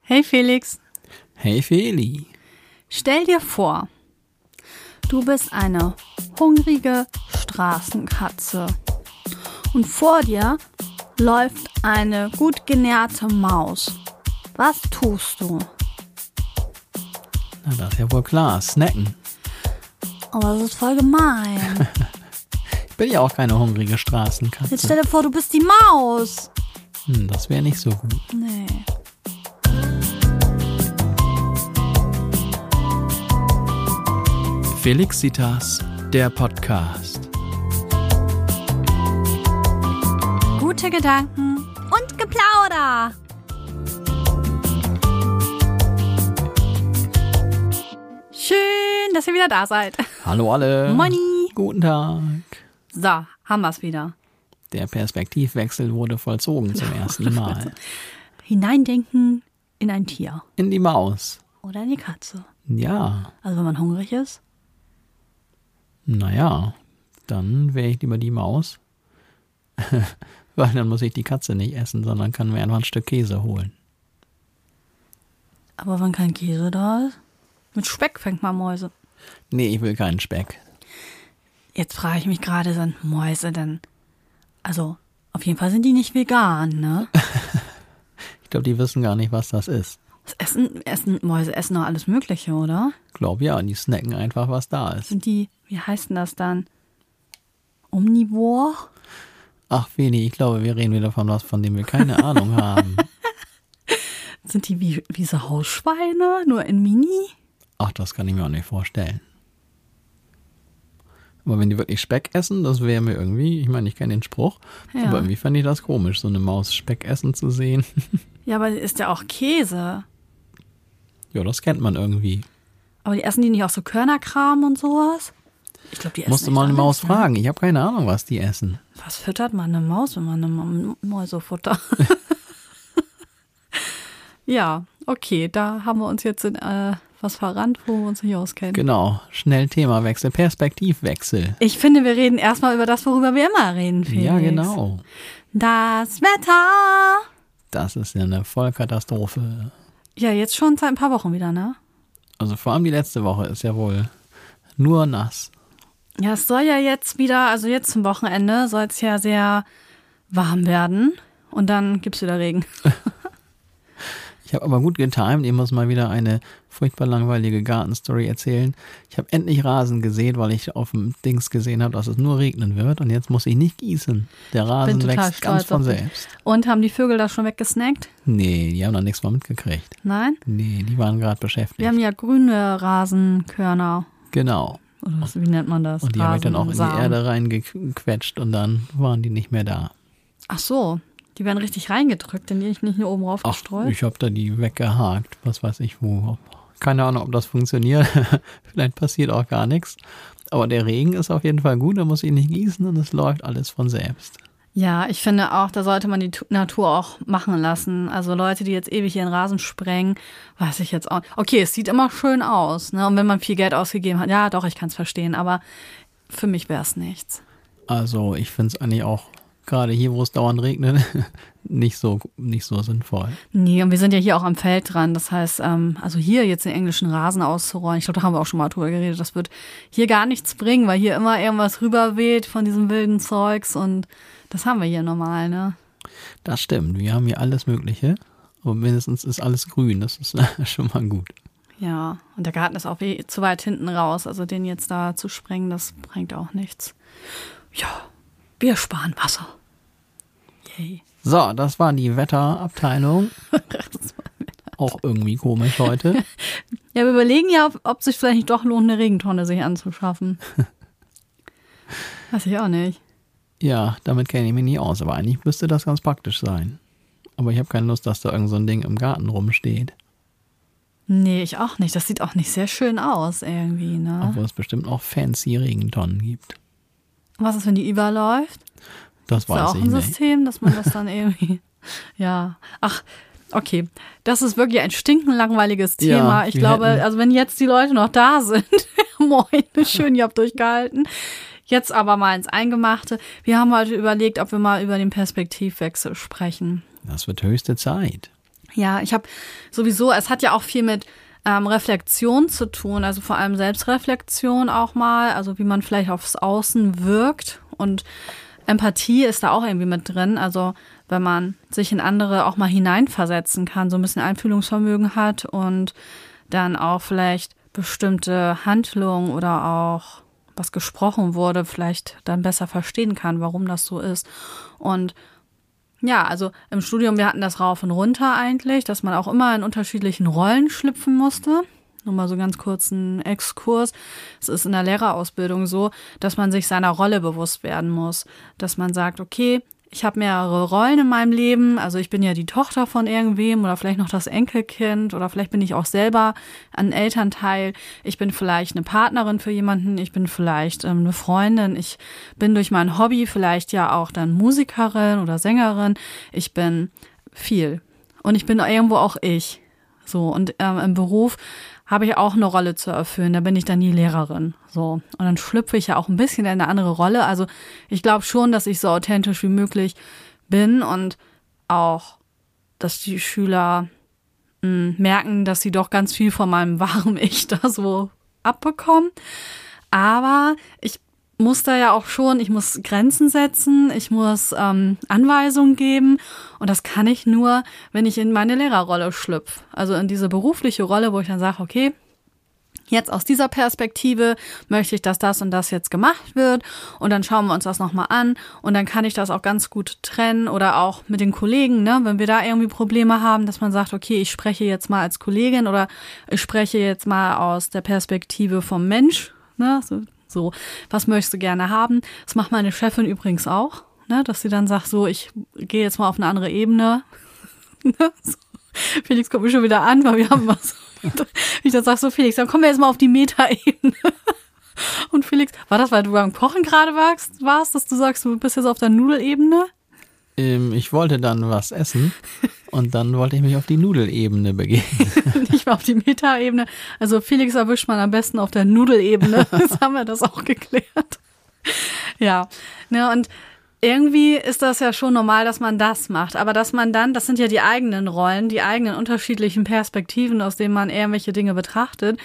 Hey Felix. Hey Feli. Stell dir vor, du bist eine hungrige Straßenkatze und vor dir läuft eine gut genährte Maus. Was tust du? Na, das ist ja wohl klar. Snacken. Aber das ist voll gemein. Ich bin ja auch keine hungrige Straßenkatze. Jetzt stell dir vor, du bist die Maus. Das wäre nicht so gut. Nee. Felixitas, der Podcast. Gute Gedanken und Geplauder. Schön, dass ihr wieder da seid. Hallo alle. Moini. Guten Tag. So, haben wir's wieder. Der Perspektivwechsel wurde vollzogen zum ersten Mal. Hineindenken in ein Tier. In die Maus. Oder in die Katze. Ja, Also wenn man hungrig ist. naja, dann wäre ich lieber die Maus. Weil dann muss ich die Katze nicht essen, sondern kann mir einfach ein Stück Käse holen. Aber wenn kein Käse da ist? Mit Speck fängt man Mäuse. Nee, ich will keinen Speck. Jetzt frage ich mich gerade, sind Mäuse denn... Also, auf jeden Fall sind die nicht vegan, ne? Ich glaube, die wissen gar nicht, was das ist. Mäuse essen doch alles Mögliche, oder? Glaub ja, die snacken einfach, was da ist. Sind die, wie heißt denn das dann? Omnivor? Ach, Feli, ich glaube, wir reden wieder von was, von dem wir keine Ahnung haben. Sind die wie so Hausschweine, nur in Mini? Ach, das kann ich mir auch nicht vorstellen. Aber wenn die wirklich Speck essen, das wäre mir irgendwie, ich meine, ich kenne den Spruch, Ja. aber irgendwie fand ich das komisch, so eine Maus Speck essen zu sehen. Ja, aber ist ja auch Käse. Ja, das kennt man irgendwie. Aber die essen die nicht auch so Körnerkram und sowas? Ich glaube, die essen Musste echt mal eine Maus alles, ne? fragen. Ich habe keine Ahnung, was die essen. Was füttert man eine Maus, wenn man eine Mäuse futtert? Ja, okay, da haben wir uns jetzt in was verrannt, wo wir uns nicht auskennen. Genau, schnell Themawechsel, Perspektivwechsel. Ich finde, wir reden erstmal über das, worüber wir immer reden, Felix. Ja, genau. Das Wetter. Das ist ja eine Vollkatastrophe. Ja, jetzt schon seit ein paar Wochen wieder, ne? Also vor allem die letzte Woche ist ja wohl nur nass. Ja, es soll ja jetzt wieder, also jetzt zum Wochenende, soll es ja sehr warm werden. Und dann gibt's wieder Regen. Ich habe aber gut getimt. Ich muss mal wieder eine furchtbar langweilige Gartenstory erzählen. Ich habe endlich Rasen gesät, weil ich auf dem Dings gesehen habe, dass es nur regnen wird. Und jetzt muss ich nicht gießen. Der Rasen total wächst ganz stolz von auf dich. selbst. Und haben die Vögel da schon weggesnackt? Nee, die haben noch nichts mal mitgekriegt. Nein? Nee, die waren gerade beschäftigt. Wir haben ja grüne Rasenkörner. Genau. Oder was, wie nennt man das? Und die habe ich dann auch in die Rasensamen. Erde reingequetscht und dann waren die nicht mehr da. Ach so, die werden richtig reingedrückt, denn die nicht nur oben rauf Ach, gestreut. ich habe da die weggehakt. Was weiß ich wo. Keine Ahnung, ob das funktioniert. Vielleicht passiert auch gar nichts. Aber der Regen ist auf jeden Fall gut. Da muss ich nicht gießen und es läuft alles von selbst. Ja, ich finde auch, da sollte man die Natur auch machen lassen. Also Leute, die jetzt ewig ihren Rasen sprengen, weiß ich jetzt auch. Okay, es sieht immer schön aus, ne? Und wenn man viel Geld ausgegeben hat, ja doch, ich kann es verstehen, aber für mich wäre es nichts. Also ich finde es eigentlich auch, gerade hier, wo es dauernd regnet, nicht so sinnvoll. Nee, und wir sind ja hier auch am Feld dran. Das heißt, also hier jetzt den englischen Rasen auszurollen, ich glaube, da haben wir auch schon mal drüber geredet, das wird hier gar nichts bringen, weil hier immer irgendwas rüberweht von diesem wilden Zeugs und das haben wir hier normal, ne? Das stimmt, wir haben hier alles Mögliche. Aber mindestens ist alles grün, das ist schon mal gut. Ja, und der Garten ist auch zu weit hinten raus. Also den jetzt da zu sprengen, das bringt auch nichts. Ja, wir sparen Wasser. Yay. So, das war die Wetterabteilung. Auch irgendwie komisch heute. Ja, wir überlegen ja, ob sich vielleicht nicht doch lohnt, eine Regentonne sich anzuschaffen. Weiß ich auch nicht. Ja, damit kenne ich mich nie aus, aber eigentlich müsste das ganz praktisch sein. Aber ich habe keine Lust, dass da irgend so ein Ding im Garten rumsteht. Nee, ich auch nicht. Das sieht auch nicht sehr schön aus irgendwie, ne? Obwohl es bestimmt auch fancy Regentonnen gibt. Was ist, wenn die überläuft? Das Ist da weiß auch ich ein nicht. System, dass man das dann irgendwie... Ja, ach, okay. Das ist wirklich ein stinkenlangweiliges Thema. Ja, Ich wir glaube, hätten- also wenn jetzt die Leute noch da sind, moin, schön, ihr habt durchgehalten. Jetzt aber mal ins Eingemachte. Wir haben heute überlegt, ob wir mal über den Perspektivwechsel sprechen. Das wird höchste Zeit. Ja, ich habe sowieso, es hat ja auch viel mit Reflexion zu tun, also vor allem Selbstreflexion auch mal, also wie man vielleicht aufs Außen wirkt, und Empathie ist da auch irgendwie mit drin, also wenn man sich in andere auch mal hineinversetzen kann, so ein bisschen Einfühlungsvermögen hat und dann auch vielleicht bestimmte Handlungen oder auch was gesprochen wurde, vielleicht dann besser verstehen kann, warum das so ist. Und ja, also im Studium, wir hatten das rauf und runter eigentlich, dass man auch immer in unterschiedlichen Rollen schlüpfen musste. Nur mal so ganz kurz einen Exkurs. Es ist in der Lehrerausbildung so, dass man sich seiner Rolle bewusst werden muss. Dass man sagt, okay, ich habe mehrere Rollen in meinem Leben. Also ich bin ja die Tochter von irgendwem oder vielleicht noch das Enkelkind oder vielleicht bin ich auch selber ein Elternteil. Ich bin vielleicht eine Partnerin für jemanden. Ich bin vielleicht eine Freundin. Ich bin durch mein Hobby vielleicht ja auch dann Musikerin oder Sängerin. Ich bin viel. Und ich bin irgendwo auch ich. So, und im Beruf habe ich auch eine Rolle zu erfüllen. Da bin ich dann die Lehrerin. So. Und dann schlüpfe ich ja auch ein bisschen in eine andere Rolle. Also ich glaube schon, dass ich so authentisch wie möglich bin und auch, dass die Schüler merken, dass sie doch ganz viel von meinem wahren Ich da so abbekommen. Aber ich muss da ja auch schon, ich muss Grenzen setzen, ich muss Anweisungen geben, und das kann ich nur, wenn ich in meine Lehrerrolle schlüpfe. Also in diese berufliche Rolle, wo ich dann sage, okay, jetzt aus dieser Perspektive möchte ich, dass das und das jetzt gemacht wird, und dann schauen wir uns das nochmal an, und dann kann ich das auch ganz gut trennen oder auch mit den Kollegen, ne, wenn wir da irgendwie Probleme haben, dass man sagt, okay, ich spreche jetzt mal als Kollegin oder ich spreche jetzt mal aus der Perspektive vom Mensch, ne, so, was möchtest du gerne haben? Das macht meine Chefin übrigens auch, ne, dass sie dann sagt, so, ich gehe jetzt mal auf eine andere Ebene. So. Felix kommt mir schon wieder an, weil wir haben was. Ich dann sag so, Felix, dann kommen wir jetzt mal auf die Meta-Ebene. Und Felix, war das, weil du beim Kochen gerade warst, dass du sagst, du bist jetzt auf der Nudelebene? Ich wollte dann was essen und dann wollte ich mich auf die Nudelebene begeben. Nicht mal auf die Meta-Ebene. Also Felix erwischt man am besten auf der Nudelebene. Jetzt haben wir das auch geklärt. Ja, ne, und irgendwie ist das ja schon normal, dass man das macht. Aber dass man dann, das sind ja die eigenen Rollen, die eigenen unterschiedlichen Perspektiven, aus denen man irgendwelche Dinge betrachtet,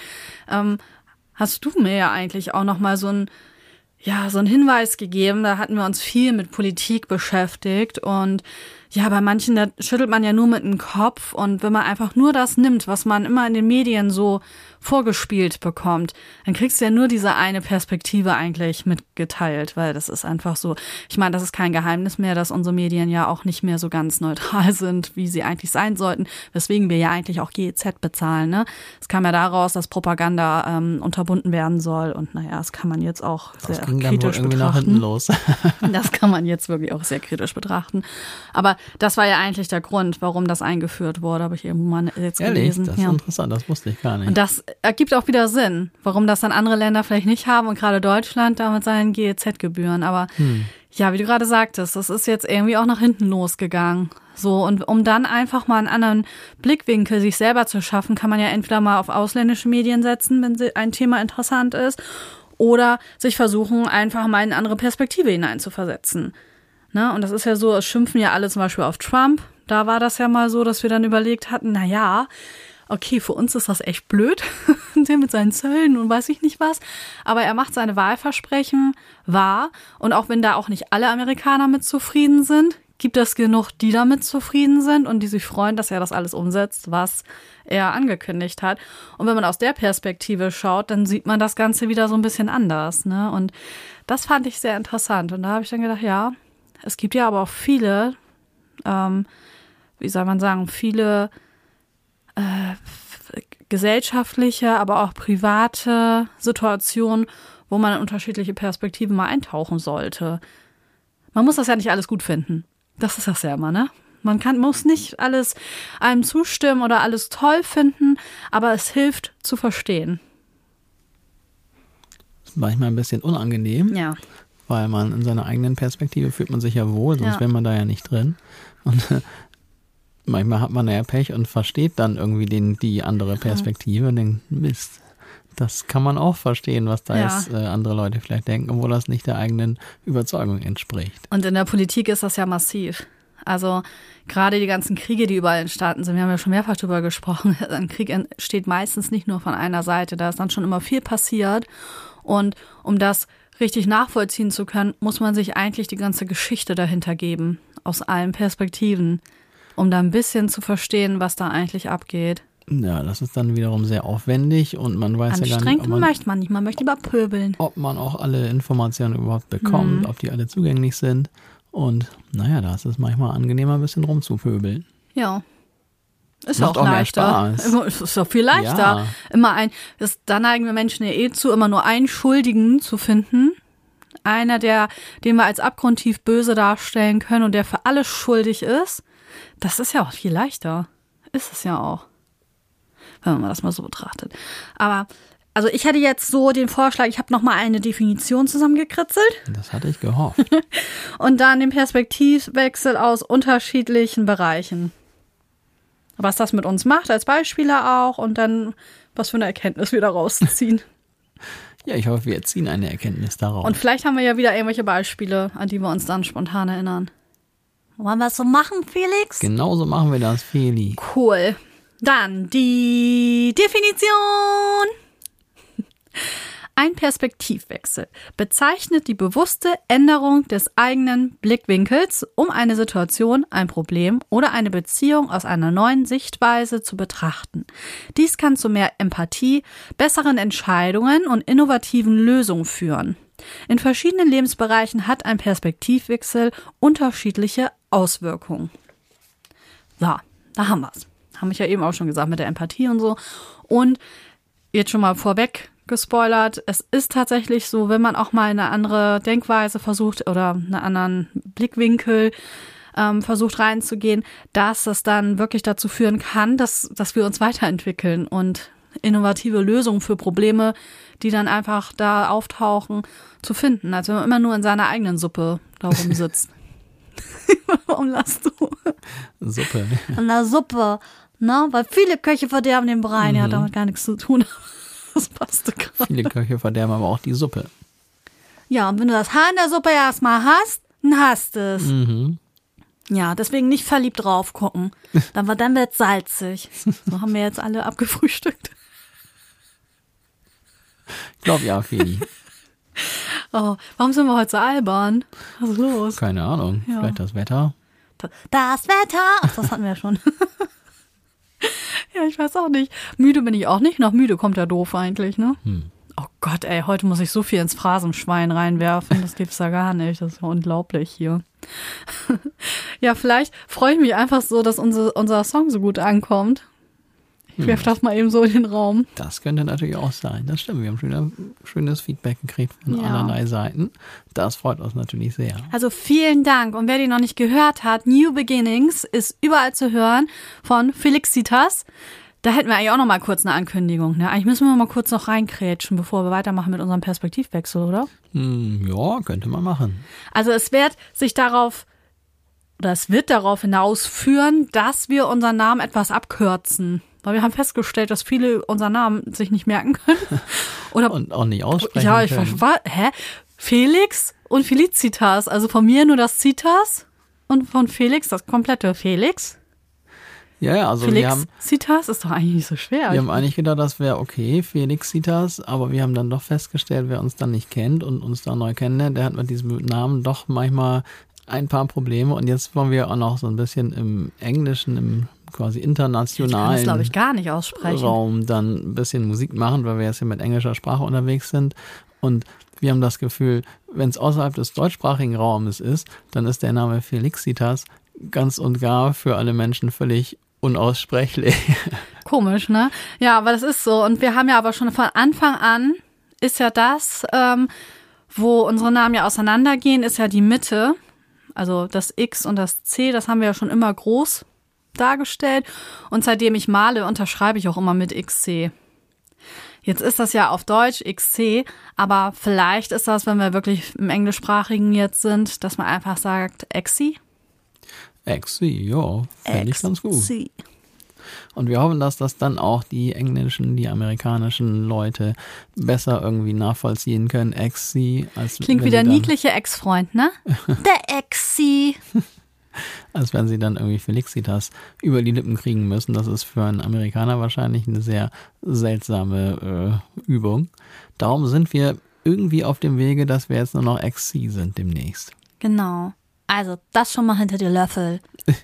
hast du mir ja eigentlich auch nochmal so einen Hinweis gegeben. Da hatten wir uns viel mit Politik beschäftigt, und ja, bei manchen, da schüttelt man ja nur mit dem Kopf, und wenn man einfach nur das nimmt, was man immer in den Medien so vorgespielt bekommt, dann kriegst du ja nur diese eine Perspektive eigentlich mitgeteilt, weil das ist einfach so, ich meine, das ist kein Geheimnis mehr, dass unsere Medien ja auch nicht mehr so ganz neutral sind, wie sie eigentlich sein sollten, weswegen wir ja eigentlich auch GEZ bezahlen, ne? Es kam ja daraus, dass Propaganda unterbunden werden soll, und naja, das kann man jetzt auch sehr kritisch betrachten. Nach hinten los. Das kann man jetzt wirklich auch sehr kritisch betrachten. Aber das war ja eigentlich der Grund, warum das eingeführt wurde, habe ich irgendwo mal jetzt gelesen. Das ist interessant, das wusste ich gar nicht. Und das ergibt auch wieder Sinn, warum das dann andere Länder vielleicht nicht haben und gerade Deutschland da mit seinen GEZ-Gebühren. Aber ja, wie du gerade sagtest, das ist jetzt irgendwie auch nach hinten losgegangen. So, und um dann einfach mal einen anderen Blickwinkel sich selber zu schaffen, kann man ja entweder mal auf ausländische Medien setzen, wenn ein Thema interessant ist, oder sich versuchen, einfach mal in eine andere Perspektive hineinzuversetzen. Ne? Und das ist ja so, es schimpfen ja alle zum Beispiel auf Trump. Da war das ja mal so, dass wir dann überlegt hatten, na ja, okay, für uns ist das echt blöd, der mit seinen Zöllen und weiß ich nicht was. Aber er macht seine Wahlversprechen wahr. Und auch wenn da auch nicht alle Amerikaner mit zufrieden sind, gibt es genug, die damit zufrieden sind und die sich freuen, dass er das alles umsetzt, was er angekündigt hat. Und wenn man aus der Perspektive schaut, dann sieht man das Ganze wieder so ein bisschen anders, ne? Und das fand ich sehr interessant. Und da habe ich dann gedacht, ja, es gibt ja aber auch viele, wie soll man sagen, viele gesellschaftliche, aber auch private Situationen, wo man in unterschiedliche Perspektiven mal eintauchen sollte. Man muss das ja nicht alles gut finden. Das ist das ja immer, ne? Muss nicht alles einem zustimmen oder alles toll finden, aber es hilft zu verstehen. Das ist manchmal ein bisschen unangenehm, ja, weil man in seiner eigenen Perspektive fühlt man sich ja wohl, sonst wäre man da ja nicht drin. Und manchmal hat man ja Pech und versteht dann irgendwie die andere Perspektive und denkt, Mist, das kann man auch verstehen, was da jetzt andere Leute vielleicht denken, obwohl das nicht der eigenen Überzeugung entspricht. Und in der Politik ist das ja massiv. Also gerade die ganzen Kriege, die überall entstanden sind, wir haben ja schon mehrfach darüber gesprochen, ein Krieg entsteht meistens nicht nur von einer Seite, da ist dann schon immer viel passiert. Und um das richtig nachvollziehen zu können, muss man sich eigentlich die ganze Geschichte dahinter geben, aus allen Perspektiven, um da ein bisschen zu verstehen, was da eigentlich abgeht. Ja, das ist dann wiederum sehr aufwendig und man weiß ja gar nicht, Anstrengend möchte man nicht, man möchte lieber pöbeln. Ob man auch alle Informationen überhaupt bekommt, ob die alle zugänglich sind. Und naja, da ist es manchmal angenehmer, ein bisschen rumzupöbeln. Ja. Ist Macht auch leichter. Spaß. Ist doch viel leichter. Ja. Da neigen wir Menschen ja zu, immer nur einen Schuldigen zu finden. Einer, den wir als abgrundtief böse darstellen können und der für alles schuldig ist. Das ist ja auch viel leichter. Ist es ja auch. Wenn man das mal so betrachtet. Aber, also ich hätte jetzt so den Vorschlag, ich habe nochmal eine Definition zusammengekritzelt. Das hatte ich gehofft. Und dann den Perspektivwechsel aus unterschiedlichen Bereichen. Was das mit uns macht, als Beispiele auch. Und dann, was für eine Erkenntnis wir da rausziehen. Ja, ich hoffe, wir ziehen eine Erkenntnis daraus. Und vielleicht haben wir ja wieder irgendwelche Beispiele, an die wir uns dann spontan erinnern. Wollen wir es so machen, Felix? Genau so machen wir das, Feli. Cool. Dann die Definition. Ein Perspektivwechsel bezeichnet die bewusste Änderung des eigenen Blickwinkels, um eine Situation, ein Problem oder eine Beziehung aus einer neuen Sichtweise zu betrachten. Dies kann zu mehr Empathie, besseren Entscheidungen und innovativen Lösungen führen. In verschiedenen Lebensbereichen hat ein Perspektivwechsel unterschiedliche Auswirkungen. So, da haben wir es. Haben wir ja eben auch schon gesagt mit der Empathie und so. Und jetzt schon mal vorweg gespoilert, es ist tatsächlich so, wenn man auch mal eine andere Denkweise versucht oder einen anderen Blickwinkel versucht reinzugehen, dass es dann wirklich dazu führen kann, dass wir uns weiterentwickeln und innovative Lösungen für Probleme, die dann einfach da auftauchen, zu finden. Also wenn man immer nur in seiner eigenen Suppe da rumsitzt. Warum lachst du? Suppe. In der Suppe, ne? Weil viele Köche verderben den Brei, der hat damit gar nichts zu tun. Das passte gerade. Viele Köche verderben aber auch die Suppe. Ja, und wenn du das Haar in der Suppe erstmal hast, dann hast du es. Ja, deswegen nicht verliebt drauf gucken. Dann wird es salzig. So haben wir jetzt alle abgefrühstückt. Ich glaube ja, Feli. Oh, warum sind wir heute so albern? Was ist los? Keine Ahnung. Ja. Vielleicht das Wetter. Das Wetter! Ach, das hatten wir ja schon. Ja, ich weiß auch nicht. Müde bin ich auch nicht. Nach müde kommt ja doof eigentlich, ne? Oh Gott, ey, heute muss ich so viel ins Phrasenschwein reinwerfen. Das gibt's ja gar nicht. Das ist ja unglaublich hier. Ja, vielleicht freue ich mich einfach so, dass unser Song so gut ankommt. Ich werfe das mal eben so in den Raum. Das könnte natürlich auch sein. Das stimmt. Wir haben schönes Feedback gekriegt von allerlei Seiten. Das freut uns natürlich sehr. Also vielen Dank. Und wer die noch nicht gehört hat, New Beginnings ist überall zu hören von Felixitas. Da hätten wir eigentlich auch noch mal kurz eine Ankündigung. Ne? Eigentlich müssen wir mal kurz noch reinkrätschen, bevor wir weitermachen mit unserem Perspektivwechsel, oder? Ja, könnte man machen. Also es wird darauf hinausführen, dass wir unseren Namen etwas abkürzen. Weil wir haben festgestellt, dass viele unseren Namen sich nicht merken können. Und auch nicht aussprechen können. können. Ich war, Felix und Felicitas. Also von mir nur das Citas und von Felix das komplette Felix. Ja, also Felicitas ist doch eigentlich nicht so schwer. Wir haben eigentlich gedacht, das wäre okay, Felixitas, aber wir haben dann doch festgestellt, wer uns dann nicht kennt und uns da neu kennenlernt, der hat mit diesem Namen doch manchmal ein paar Probleme. Und jetzt wollen wir auch noch so ein bisschen im Englischen, im quasi internationalen das, glaube ich, gar nicht aussprechen. Raum dann ein bisschen Musik machen, weil wir jetzt hier mit englischer Sprache unterwegs sind. Und wir haben das Gefühl, wenn es außerhalb des deutschsprachigen Raumes ist, dann ist der Name Felixitas ganz und gar für alle Menschen völlig unaussprechlich. Komisch, ne? Ja, aber das ist so. Und wir haben ja aber schon von Anfang an, ist ja das, wo unsere Namen ja auseinandergehen, ist ja die Mitte. Also das X und das C, das haben wir ja schon immer groß dargestellt. Und seitdem ich male, unterschreibe ich auch immer mit XC. Jetzt ist das ja auf Deutsch XC, aber vielleicht ist das, wenn wir wirklich im Englischsprachigen jetzt sind, dass man einfach sagt Exi. Exi, ja, fände ich ganz gut. Und wir hoffen, dass das dann auch die englischen, die amerikanischen Leute besser irgendwie nachvollziehen können. Exi. Klingt wie der niedliche Ex-Freund, ne? Der Exi. als wenn sie dann irgendwie Felixitas über die Lippen kriegen müssen. Das ist für einen Amerikaner wahrscheinlich eine sehr seltsame Übung. Darum sind wir irgendwie auf dem Wege, dass wir jetzt nur noch XC sind demnächst. Genau. Also das schon mal hinter die Löffel.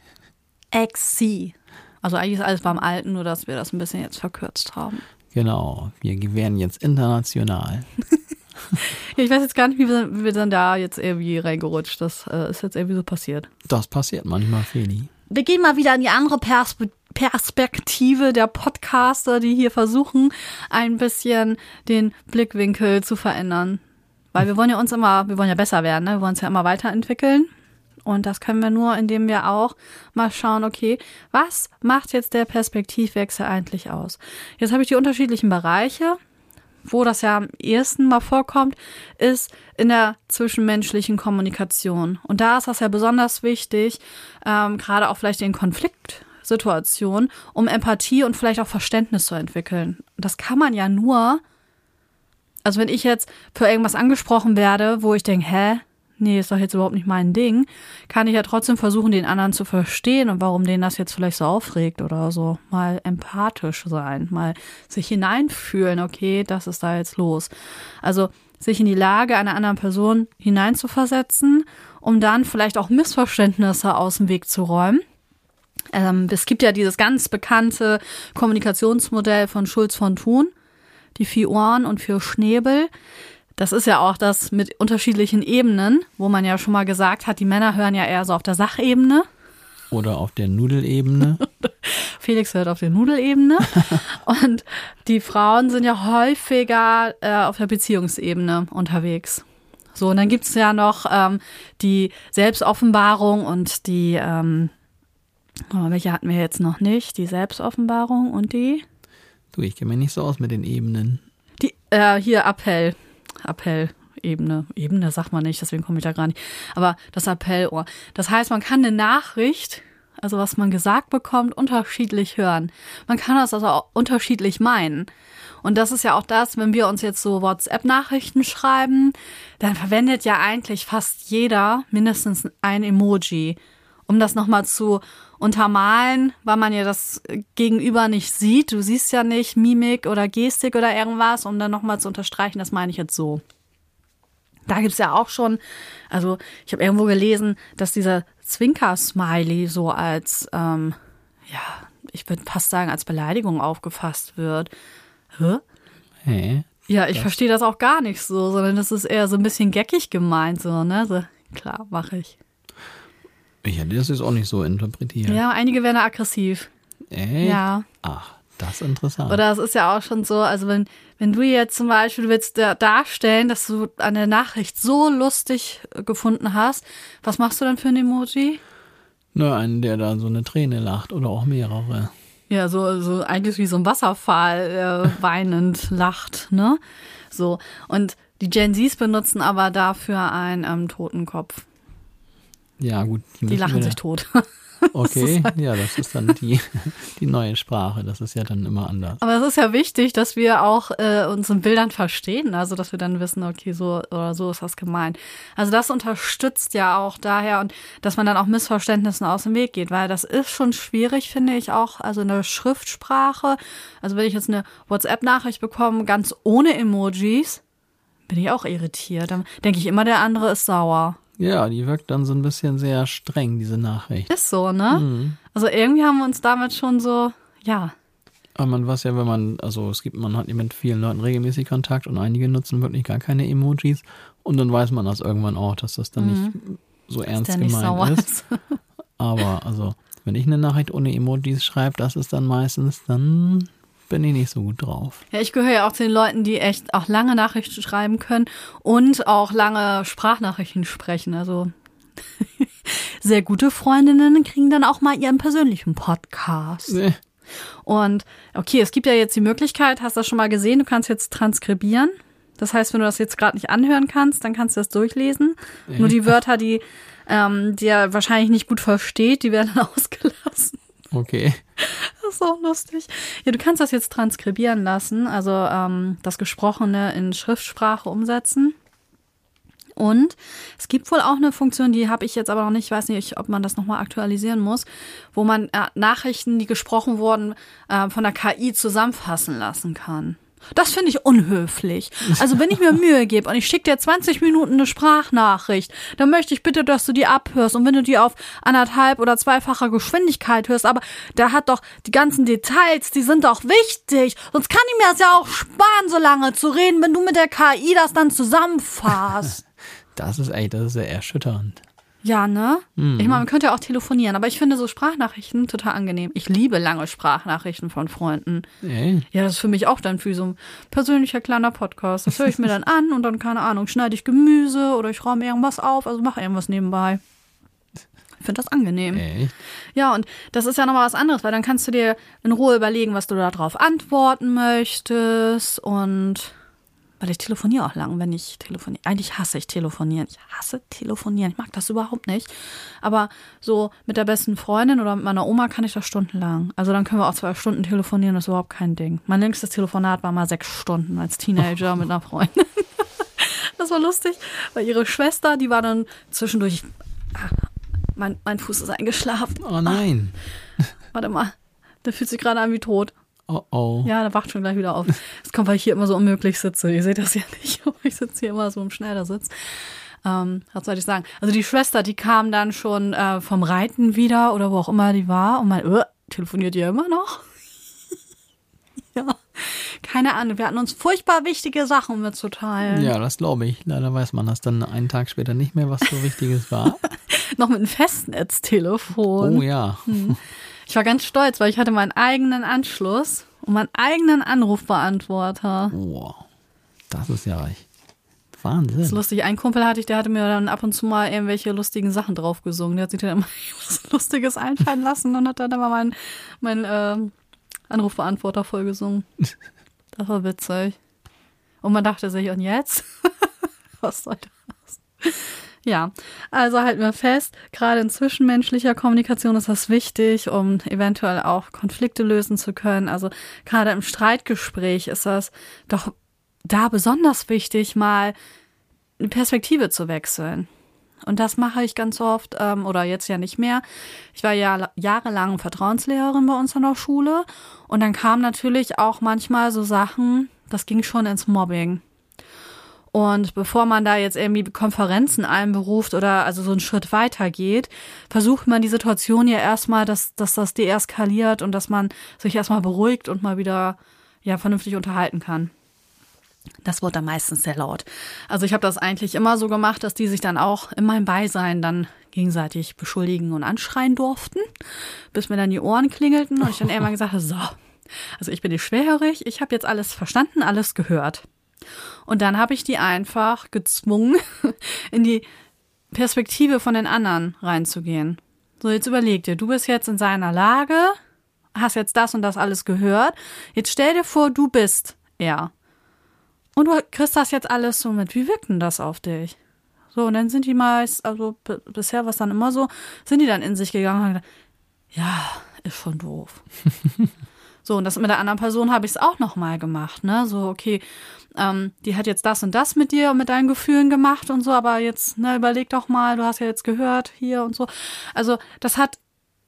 XC. Also eigentlich ist alles beim Alten, nur dass wir das ein bisschen jetzt verkürzt haben. Genau, wir werden jetzt international. Ja, ich weiß jetzt gar nicht, wie wir dann da jetzt irgendwie reingerutscht. Das ist jetzt irgendwie so passiert. Das passiert manchmal, Feli. Wir gehen mal wieder in die andere Perspektive der Podcaster, die hier versuchen, ein bisschen den Blickwinkel zu verändern. Weil wir wollen ja besser werden, ne? Wir wollen uns ja immer weiterentwickeln. Und das können wir nur, indem wir auch mal schauen, okay, was macht jetzt der Perspektivwechsel eigentlich aus? Jetzt habe ich die unterschiedlichen Bereiche. Wo das ja am ehesten mal vorkommt, ist in der zwischenmenschlichen Kommunikation. Und da ist das ja besonders wichtig, gerade auch vielleicht in Konfliktsituationen, um Empathie und vielleicht auch Verständnis zu entwickeln. Das kann man ja nur, also wenn ich jetzt für irgendwas angesprochen werde, wo ich denke, nee, ist doch jetzt überhaupt nicht mein Ding, kann ich ja trotzdem versuchen, den anderen zu verstehen und warum den das jetzt vielleicht so aufregt oder so. Mal empathisch sein, mal sich hineinfühlen, okay, das ist da jetzt los. Also sich in die Lage einer anderen Person hineinzuversetzen, um dann vielleicht auch Missverständnisse aus dem Weg zu räumen. Es gibt ja dieses ganz bekannte Kommunikationsmodell von Schulz von Thun, die 4 Ohren und 4 Schnäbel. Das ist ja auch das mit unterschiedlichen Ebenen, wo man ja schon mal gesagt hat, die Männer hören ja eher so auf der Sachebene. Oder auf der Nudelebene. Felix hört auf der Nudelebene. Und die Frauen sind ja häufiger auf der Beziehungsebene unterwegs. So, und dann gibt's ja noch die Selbstoffenbarung und die, welche hatten wir jetzt noch nicht? Die Selbstoffenbarung und die? Du, ich kenne mich nicht so aus mit den Ebenen. Die, hier Appell-Ebene. Ebene sagt man nicht, deswegen komme ich da gar nicht. Aber das Appellohr. Das heißt, man kann eine Nachricht, also was man gesagt bekommt, unterschiedlich hören. Man kann das also auch unterschiedlich meinen. Und das ist ja auch das, wenn wir uns jetzt so WhatsApp-Nachrichten schreiben, dann verwendet ja eigentlich fast jeder mindestens ein Emoji, um das nochmal zu untermalen, weil man ja das Gegenüber nicht sieht. Du siehst ja nicht Mimik oder Gestik oder irgendwas, um dann nochmal zu unterstreichen, das meine ich jetzt so. Da gibt's ja auch schon, also ich habe irgendwo gelesen, dass dieser Zwinker-Smiley so als, ich würde fast sagen, als Beleidigung aufgefasst wird. Hä? Hä? Ja, ich verstehe das auch gar nicht so, sondern das ist eher so ein bisschen geckig gemeint, so, ne? So, klar, mache ich. Ich hätte das jetzt auch nicht so interpretiert. Ja, einige werden aggressiv. Echt? Ja. Ach, das ist interessant. Oder es ist ja auch schon so, also wenn du jetzt zum Beispiel, du willst darstellen, dass du eine Nachricht so lustig gefunden hast, was machst du dann für ein Emoji? Nur einen, der da so eine Träne lacht oder auch mehrere. Ja, so eigentlich wie so ein Wasserfall weinend lacht, ne? So. Und die Gen Zs benutzen aber dafür einen Totenkopf. Ja, gut. Die lachen sich tot. Okay, ja, das ist dann die neue Sprache. Das ist ja dann immer anders. Aber es ist ja wichtig, dass wir auch uns in Bildern verstehen. Also, dass wir dann wissen, okay, so oder so ist das gemeint. Also, das unterstützt ja auch daher und dass man dann auch Missverständnissen aus dem Weg geht. Weil das ist schon schwierig, finde ich auch. Also, in der Schriftsprache. Also, wenn ich jetzt eine WhatsApp-Nachricht bekomme, ganz ohne Emojis, bin ich auch irritiert. Dann denke ich immer, der andere ist sauer. Ja, die wirkt dann so ein bisschen sehr streng, diese Nachricht. Ist so, ne? Mhm. Also irgendwie haben wir uns damit schon so, ja. Aber man weiß ja, man hat mit vielen Leuten regelmäßig Kontakt und einige nutzen wirklich gar keine Emojis und dann weiß man das irgendwann auch, dass das dann nicht so ernst gemeint ist. Aber also, wenn ich eine Nachricht ohne Emojis schreibe, das ist dann meistens, dann bin ich nicht so gut drauf. Ja, ich gehöre ja auch zu den Leuten, die echt auch lange Nachrichten schreiben können und auch lange Sprachnachrichten sprechen. Also sehr gute Freundinnen kriegen dann auch mal ihren persönlichen Podcast. Nee. Und okay, es gibt ja jetzt die Möglichkeit, hast du das schon mal gesehen, du kannst jetzt transkribieren. Das heißt, wenn du das jetzt gerade nicht anhören kannst, dann kannst du das durchlesen. Nur die Wörter, die er wahrscheinlich nicht gut versteht, die werden dann ausgelassen. Okay. Das ist auch lustig. Ja, du kannst das jetzt transkribieren lassen, also das Gesprochene in Schriftsprache umsetzen. Und es gibt wohl auch eine Funktion, die habe ich jetzt aber noch nicht, ich weiß nicht, ob man das nochmal aktualisieren muss, wo man Nachrichten, die gesprochen wurden, von der KI zusammenfassen lassen kann. Das finde ich unhöflich. Also wenn ich mir Mühe gebe und ich schicke dir 20 Minuten eine Sprachnachricht, dann möchte ich bitte, dass du die abhörst. Und wenn du die auf 1,5- oder 2-facher Geschwindigkeit hörst, aber da hat doch die ganzen Details, die sind doch wichtig. Sonst kann ich mir das ja auch sparen, so lange zu reden, wenn du mit der KI das dann zusammenfasst. Das ist sehr erschütternd. Ja, ne? Ich meine, man könnte ja auch telefonieren, aber ich finde so Sprachnachrichten total angenehm. Ich liebe lange Sprachnachrichten von Freunden. Ja, das ist für mich auch dann wie so ein persönlicher kleiner Podcast. Das höre ich mir dann an und dann, keine Ahnung, schneide ich Gemüse oder ich räume irgendwas auf, also mache irgendwas nebenbei. Ich finde das angenehm. Echt? Ja, und das ist ja nochmal was anderes, weil dann kannst du dir in Ruhe überlegen, was du darauf antworten möchtest und... Weil ich telefoniere auch lang, wenn ich telefoniere. Eigentlich hasse ich telefonieren. Ich hasse telefonieren. Ich mag das überhaupt nicht. Aber so mit der besten Freundin oder mit meiner Oma kann ich das stundenlang. Also dann können wir auch 2 Stunden telefonieren. Das ist überhaupt kein Ding. Mein längstes Telefonat war mal 6 Stunden als Teenager mit einer Freundin. Das war lustig, weil ihre Schwester, die war dann zwischendurch... Mein Fuß ist eingeschlafen. Oh nein. Warte mal, der fühlt sich gerade an wie tot. Oh. Ja, der wacht schon gleich wieder auf. Das kommt, weil ich hier immer so unmöglich sitze. Ihr seht das ja nicht, aber ich sitze hier immer so im Schneidersitz. Was soll ich sagen? Also die Schwester, die kam dann schon vom Reiten wieder oder wo auch immer die war und meinte, telefoniert ihr immer noch? Ja, keine Ahnung. Wir hatten uns furchtbar wichtige Sachen mitzuteilen. Ja, das glaube ich. Leider weiß man das dann einen Tag später nicht mehr, was so Wichtiges war. Noch mit einem Festnetztelefon. Oh ja. Ich war ganz stolz, weil ich hatte meinen eigenen Anschluss und meinen eigenen Anrufbeantworter. Wow, das ist ja Wahnsinn. Das ist lustig. Ein Kumpel hatte ich, der hatte mir dann ab und zu mal irgendwelche lustigen Sachen drauf gesungen. Der hat sich dann immer was Lustiges einfallen lassen und hat dann immer meinen Anrufbeantworter voll gesungen. Das war witzig. Und man dachte sich, und jetzt? Was soll das? Ja, also halten wir fest, gerade in zwischenmenschlicher Kommunikation ist das wichtig, um eventuell auch Konflikte lösen zu können. Also gerade im Streitgespräch ist das doch da besonders wichtig, mal eine Perspektive zu wechseln. Und das mache ich ganz oft, oder jetzt ja nicht mehr. Ich war ja jahrelang Vertrauenslehrerin bei uns an der Schule und dann kamen natürlich auch manchmal so Sachen, das ging schon ins Mobbing. Und bevor man da jetzt irgendwie Konferenzen einberuft oder also so einen Schritt weiter geht, versucht man die Situation ja erstmal, dass das deeskaliert und dass man sich erstmal beruhigt und mal wieder vernünftig unterhalten kann. Das wurde dann meistens sehr laut. Also ich habe das eigentlich immer so gemacht, dass die sich dann auch in meinem Beisein dann gegenseitig beschuldigen und anschreien durften, bis mir dann die Ohren klingelten und ich dann irgendwann gesagt habe, so, also ich bin nicht schwerhörig, ich habe jetzt alles verstanden, alles gehört. Und dann habe ich die einfach gezwungen, in die Perspektive von den anderen reinzugehen. So, jetzt überleg dir, du bist jetzt in seiner Lage, hast jetzt das und das alles gehört. Jetzt stell dir vor, du bist er. Und du kriegst das jetzt alles so mit. Wie wirkt denn das auf dich? So, und dann sind die meist, also bisher war es dann immer so, sind die dann in sich gegangen und haben gedacht, ja, ist schon doof. So, und das mit der anderen Person habe ich es auch nochmal gemacht, ne? So, okay, die hat jetzt das und das mit dir und mit deinen Gefühlen gemacht und so, aber jetzt, ne, überleg doch mal, du hast ja jetzt gehört hier und so. Also, das hat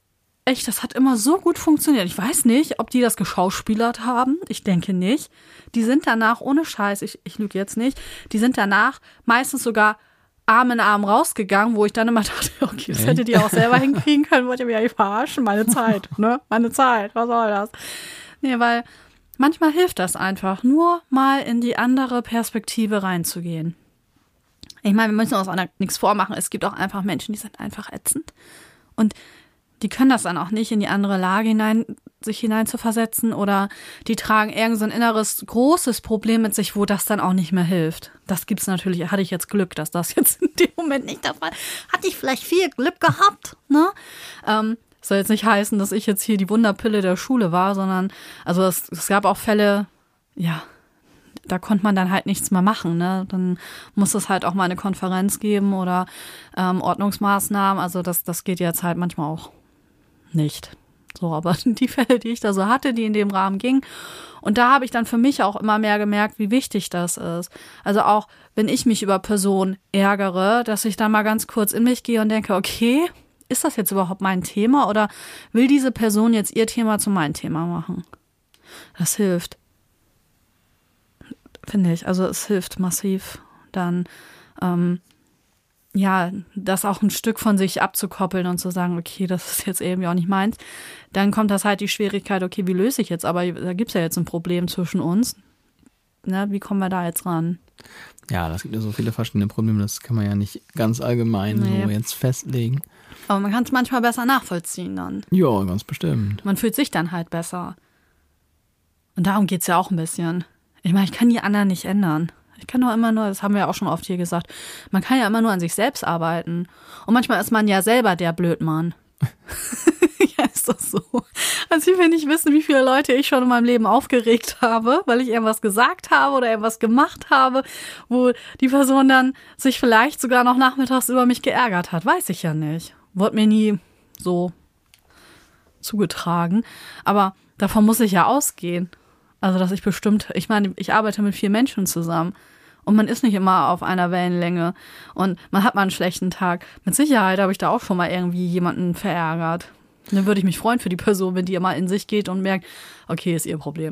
immer so gut funktioniert. Ich weiß nicht, ob die das geschauspielert haben. Ich denke nicht. Die sind danach, ohne Scheiß, ich lüge jetzt nicht, die sind danach meistens sogar Arm in Arm rausgegangen, wo ich dann immer dachte, okay, das hättet ihr auch selber hinkriegen können, wollt ihr mich eigentlich verarschen? Meine Zeit, ne? Meine Zeit, was soll das? Nee, weil manchmal hilft das einfach, nur mal in die andere Perspektive reinzugehen. Ich meine, wir müssen uns auch nichts vormachen. Es gibt auch einfach Menschen, die sind einfach ätzend. Und die können das dann auch nicht in die andere Lage sich hinein zu versetzen oder die tragen irgend so ein inneres, großes Problem mit sich, wo das dann auch nicht mehr hilft. Das gibt's natürlich, hatte ich jetzt Glück, dass das jetzt in dem Moment nicht das war. Hatte ich vielleicht viel Glück gehabt, ne? Soll jetzt nicht heißen, dass ich jetzt hier die Wunderpille der Schule war, sondern, also es gab auch Fälle, ja, da konnte man dann halt nichts mehr machen, ne? Dann muss es halt auch mal eine Konferenz geben oder Ordnungsmaßnahmen, also das geht jetzt halt manchmal auch nicht. So, aber die Fälle, die ich da so hatte, die in dem Rahmen gingen. Und da habe ich dann für mich auch immer mehr gemerkt, wie wichtig das ist. Also auch, wenn ich mich über Personen ärgere, dass ich dann mal ganz kurz in mich gehe und denke, okay, ist das jetzt überhaupt mein Thema oder will diese Person jetzt ihr Thema zu meinem Thema machen? Das hilft, finde ich. Also es hilft massiv dann, das auch ein Stück von sich abzukoppeln und zu sagen, okay, das ist jetzt irgendwie auch nicht meins. Dann kommt das halt die Schwierigkeit, okay, wie löse ich jetzt? Aber da gibt es ja jetzt ein Problem zwischen uns. Ne, wie kommen wir da jetzt ran? Ja, das gibt ja so viele verschiedene Probleme, das kann man ja nicht ganz allgemein so jetzt festlegen. Aber man kann es manchmal besser nachvollziehen dann. Ja, ganz bestimmt. Man fühlt sich dann halt besser. Und darum geht es ja auch ein bisschen. Ich meine, ich kann die anderen nicht ändern. Ich kann doch immer nur, das haben wir ja auch schon oft hier gesagt, man kann ja immer nur an sich selbst arbeiten. Und manchmal ist man ja selber der Blödmann. Ja, ist das so. Also ich will nicht wissen, wie viele Leute ich schon in meinem Leben aufgeregt habe, weil ich irgendwas gesagt habe oder irgendwas gemacht habe, wo die Person dann sich vielleicht sogar noch nachmittags über mich geärgert hat. Weiß ich ja nicht. Wurde mir nie so zugetragen. Aber davon muss ich ja ausgehen. Also, dass ich meine, ich arbeite mit 4 Menschen zusammen und man ist nicht immer auf einer Wellenlänge und man hat mal einen schlechten Tag. Mit Sicherheit habe ich da auch schon mal irgendwie jemanden verärgert. Dann würde ich mich freuen für die Person, wenn die immer in sich geht und merkt, okay, ist ihr Problem.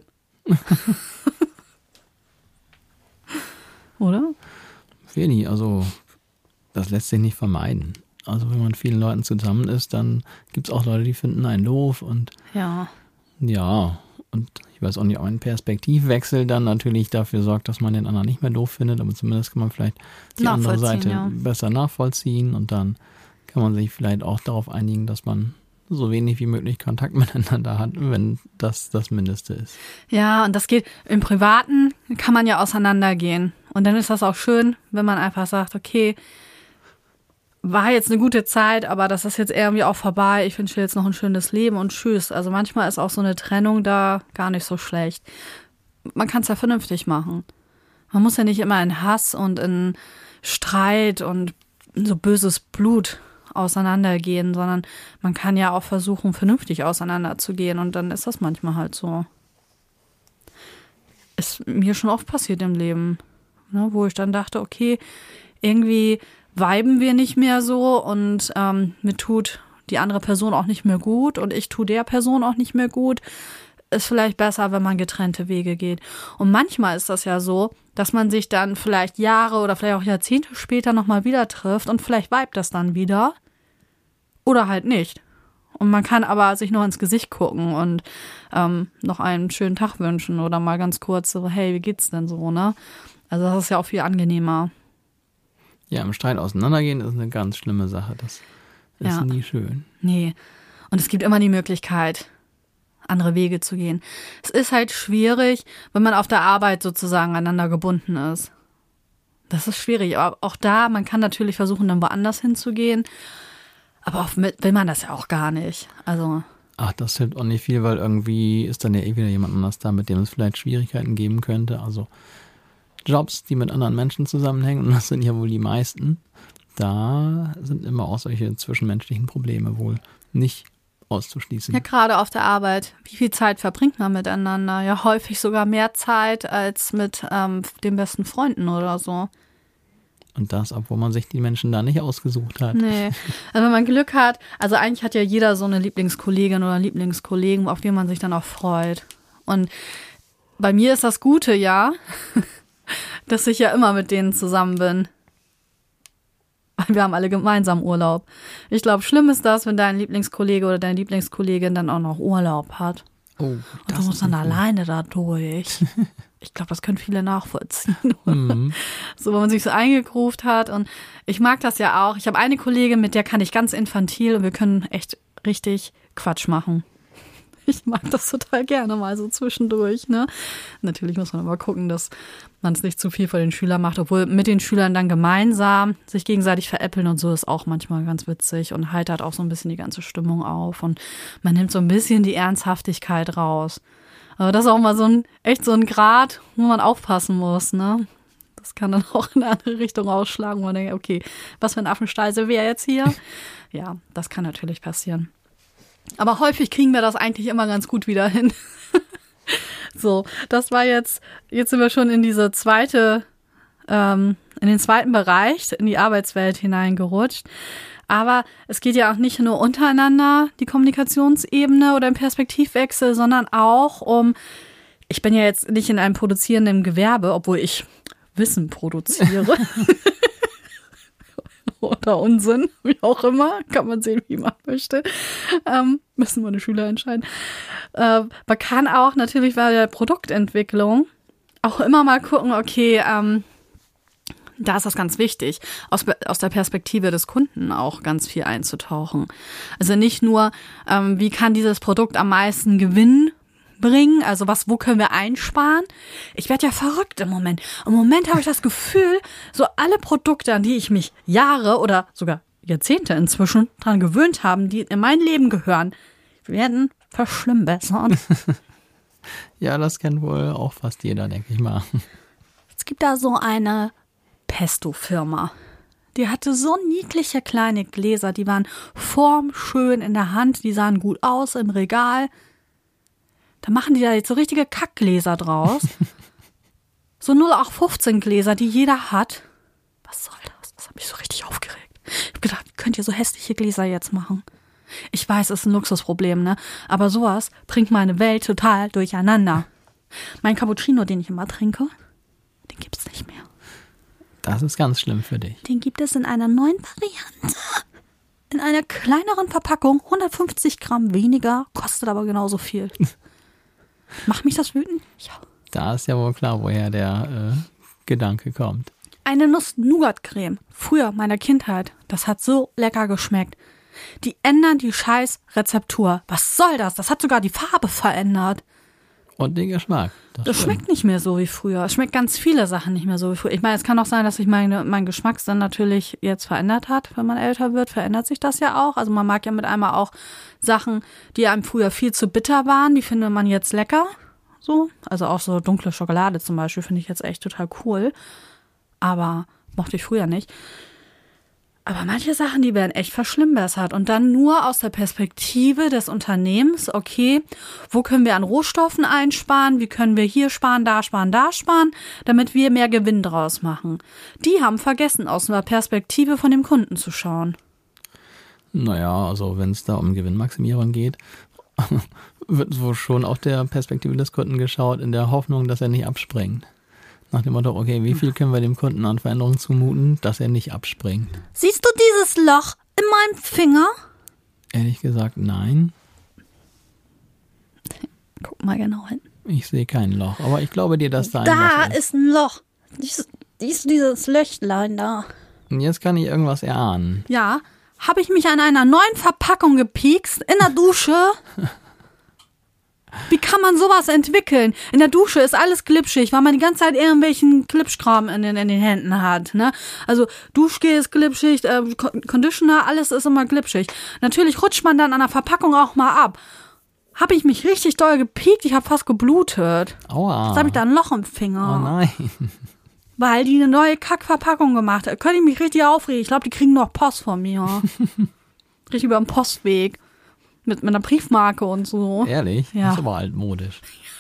Oder? Wenig, also das lässt sich nicht vermeiden. Also wenn man mit vielen Leuten zusammen ist, dann gibt es auch Leute, die finden einen doof und ja, und ich weiß auch nicht, ob ein Perspektivwechsel dann natürlich dafür sorgt, dass man den anderen nicht mehr doof findet, aber zumindest kann man vielleicht die andere Seite besser nachvollziehen und dann kann man sich vielleicht auch darauf einigen, dass man so wenig wie möglich Kontakt miteinander hat, wenn das das Mindeste ist. Ja, und das geht im Privaten, kann man ja auseinandergehen. Und dann ist das auch schön, wenn man einfach sagt, okay, war jetzt eine gute Zeit, aber das ist jetzt irgendwie auch vorbei. Ich wünsche dir jetzt noch ein schönes Leben und tschüss. Also manchmal ist auch so eine Trennung da gar nicht so schlecht. Man kann es ja vernünftig machen. Man muss ja nicht immer in Hass und in Streit und so böses Blut auseinandergehen, sondern man kann ja auch versuchen, vernünftig auseinanderzugehen und dann ist das manchmal halt so. Ist mir schon oft passiert im Leben, ne, wo ich dann dachte, okay, irgendwie viben wir nicht mehr so und mir tut die andere Person auch nicht mehr gut und ich tue der Person auch nicht mehr gut. Ist vielleicht besser, wenn man getrennte Wege geht. Und manchmal ist das ja so, dass man sich dann vielleicht Jahre oder vielleicht auch Jahrzehnte später nochmal wieder trifft und vielleicht vibet das dann wieder oder halt nicht. Und man kann aber sich noch ins Gesicht gucken und noch einen schönen Tag wünschen oder mal ganz kurz so, hey, wie geht's denn so, ne? Also das ist ja auch viel angenehmer. Ja, im Streit auseinandergehen ist eine ganz schlimme Sache. Das ist nie schön. Nee. Und es gibt immer die Möglichkeit, andere Wege zu gehen. Es ist halt schwierig, wenn man auf der Arbeit sozusagen aneinander gebunden ist. Das ist schwierig. Aber auch da, man kann natürlich versuchen, dann woanders hinzugehen. Aber oft will man das ja auch gar nicht. Also. Ach, das hilft auch nicht viel, weil irgendwie ist dann ja eh wieder jemand anders da, mit dem es vielleicht Schwierigkeiten geben könnte. Also Jobs, die mit anderen Menschen zusammenhängen, und das sind ja wohl die meisten, da sind immer auch solche zwischenmenschlichen Probleme wohl nicht auszuschließen. Ja, gerade auf der Arbeit. Wie viel Zeit verbringt man miteinander? Ja, häufig sogar mehr Zeit als mit den besten Freunden oder so. Und das, obwohl man sich die Menschen da nicht ausgesucht hat. Nee, also wenn man Glück hat, also eigentlich hat ja jeder so eine Lieblingskollegin oder Lieblingskollegen, auf die man sich dann auch freut. Und bei mir ist das Gute ja, dass ich ja immer mit denen zusammen bin. Wir haben alle gemeinsam Urlaub. Ich glaube, schlimm ist das, wenn dein Lieblingskollege oder deine Lieblingskollegin dann auch noch Urlaub hat. Oh, und du musst dann alleine da durch. Ich glaube, das können viele nachvollziehen. So, wenn man sich so eingegruft hat. Und ich mag das ja auch. Ich habe eine Kollegin, mit der kann ich ganz infantil und wir können echt richtig Quatsch machen. Ich mag das total gerne mal so zwischendurch, ne? Natürlich muss man aber gucken, dass man es nicht zu viel vor den Schülern macht, obwohl mit den Schülern dann gemeinsam sich gegenseitig veräppeln und so ist auch manchmal ganz witzig und heitert auch so ein bisschen die ganze Stimmung auf und man nimmt so ein bisschen die Ernsthaftigkeit raus. Aber das ist auch mal echt so ein Grad, wo man aufpassen muss, ne? Das kann dann auch in eine andere Richtung ausschlagen, wo man denkt, okay, was für ein Affenstall sind wir jetzt hier? Ja, das kann natürlich passieren. Aber häufig kriegen wir das eigentlich immer ganz gut wieder hin. So, das war jetzt sind wir schon in diese in den zweiten Bereich, in die Arbeitswelt hineingerutscht. Aber es geht ja auch nicht nur untereinander, die Kommunikationsebene oder im Perspektivwechsel, sondern auch ich bin ja jetzt nicht in einem produzierenden Gewerbe, obwohl ich Wissen produziere. Oder Unsinn, wie auch immer. Kann man sehen, wie man möchte. Müssen meine Schüler entscheiden. Man kann auch natürlich bei der Produktentwicklung auch immer mal gucken, okay, da ist das ganz wichtig, aus der Perspektive des Kunden auch ganz viel einzutauchen. Also nicht nur, wie kann dieses Produkt am meisten Gewinn bringen, also wo können wir einsparen? Ich werde ja verrückt im Moment. Im Moment habe ich das Gefühl, so alle Produkte, an die ich mich Jahre oder sogar Jahrzehnte inzwischen dran gewöhnt habe, die in mein Leben gehören, werden verschlimmbessern. Ja, das kennt wohl auch fast jeder, denke ich mal. Es gibt da so eine Pesto-Firma. Die hatte so niedliche kleine Gläser, die waren formschön in der Hand, die sahen gut aus im Regal. Da machen die da jetzt so richtige Kackgläser draus. So 0815 Gläser, die jeder hat. Was soll das? Das hat mich so richtig aufgeregt. Ich habe gedacht, wie könnt ihr so hässliche Gläser jetzt machen? Ich weiß, es ist ein Luxusproblem, ne? Aber sowas bringt meine Welt total durcheinander. Mein Cappuccino, den ich immer trinke, den gibt's nicht mehr. Das ist ganz schlimm für dich. Den gibt es in einer neuen Variante. In einer kleineren Verpackung, 150 Gramm weniger, kostet aber genauso viel. Macht mich das wütend? Ja. Da ist ja wohl klar, woher der Gedanke kommt. Eine Nuss-Nougat-Creme, früher meiner Kindheit, das hat so lecker geschmeckt. Die ändern die scheiß Rezeptur. Was soll das? Das hat sogar die Farbe verändert. Und den Geschmack. Das schmeckt nicht mehr so wie früher. Es schmeckt ganz viele Sachen nicht mehr so wie früher. Ich meine, es kann auch sein, dass sich mein Geschmackssinn natürlich jetzt verändert hat. Wenn man älter wird, verändert sich das ja auch. Also man mag ja mit einmal auch Sachen, die einem früher viel zu bitter waren, die findet man jetzt lecker. So. Also auch so dunkle Schokolade zum Beispiel finde ich jetzt echt total cool. Aber mochte ich früher nicht. Aber manche Sachen, die werden echt verschlimmbessert. Und dann nur aus der Perspektive des Unternehmens, okay, wo können wir an Rohstoffen einsparen, wie können wir hier sparen, da sparen, damit wir mehr Gewinn draus machen. Die haben vergessen, aus einer Perspektive von dem Kunden zu schauen. Naja, also wenn es da um Gewinnmaximierung geht, wird wohl schon auf der Perspektive des Kunden geschaut, in der Hoffnung, dass er nicht abspringt. Nach dem Motto, okay, wie viel können wir dem Kunden an Veränderungen zumuten, dass er nicht abspringt? Siehst du dieses Loch in meinem Finger? Ehrlich gesagt, nein. Guck mal genau hin. Ich sehe kein Loch, aber ich glaube dir, dass da ein Da Loch ist ein Loch. Dieses Löchlein da. Und jetzt kann ich irgendwas erahnen. Ja, habe ich mich an einer neuen Verpackung gepiekst in der Dusche? Wie kann man sowas entwickeln? In der Dusche ist alles glitschig, weil man die ganze Zeit irgendwelchen Glitschkram in den Händen hat. Ne? Also Duschgel ist glitschig, Conditioner, alles ist immer glitschig. Natürlich rutscht man dann an der Verpackung auch mal ab. Habe ich mich richtig doll gepiekt, ich habe fast geblutet. Aua. Jetzt habe ich da ein Loch im Finger. Oh nein. Weil die eine neue Kackverpackung gemacht hat. Könnte ich mich richtig aufregen. Ich glaube, die kriegen noch Post von mir. Richtig über den Postweg. Mit einer Briefmarke und so. Ehrlich? Ja. Das ist aber altmodisch.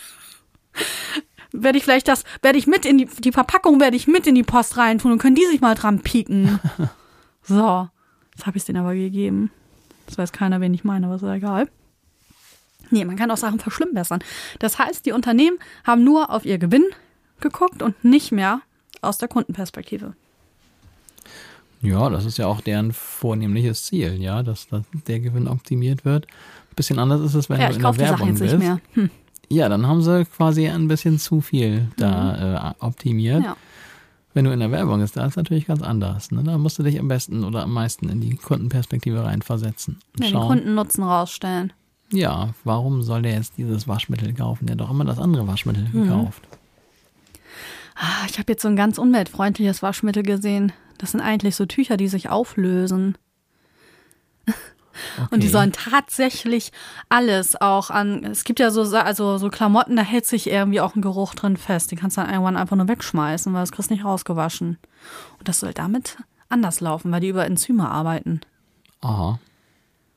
Werde ich mit in die Verpackung werde ich mit in die Post reintun und können die sich mal dran pieken. So. Jetzt habe ich es denen aber gegeben. Das weiß keiner, wen ich meine, aber ist ja egal. Nee, man kann auch Sachen verschlimmbessern. Das heißt, die Unternehmen haben nur auf ihr Gewinn geguckt und nicht mehr aus der Kundenperspektive. Ja, das ist ja auch deren vornehmliches Ziel, ja, dass der Gewinn optimiert wird. Ein bisschen anders ist es, wenn du in der Werbung bist. Nicht mehr. Ja, dann haben sie quasi ein bisschen zu viel da optimiert. Ja. Wenn du in der Werbung bist, da ist es natürlich ganz anders. Ne? Da musst du dich am besten oder am meisten in die Kundenperspektive reinversetzen. Ja, den Kundennutzen rausstellen. Ja, warum soll der jetzt dieses Waschmittel kaufen? Der hat doch immer das andere Waschmittel gekauft. Ich habe jetzt so ein ganz umweltfreundliches Waschmittel gesehen. Das sind eigentlich so Tücher, die sich auflösen. Okay. Und die sollen tatsächlich alles auch an, es gibt ja so Klamotten, da hält sich irgendwie auch ein Geruch drin fest. Die kannst du dann irgendwann einfach nur wegschmeißen, weil das kriegst du nicht rausgewaschen. Und das soll damit anders laufen, weil die über Enzyme arbeiten. Aha.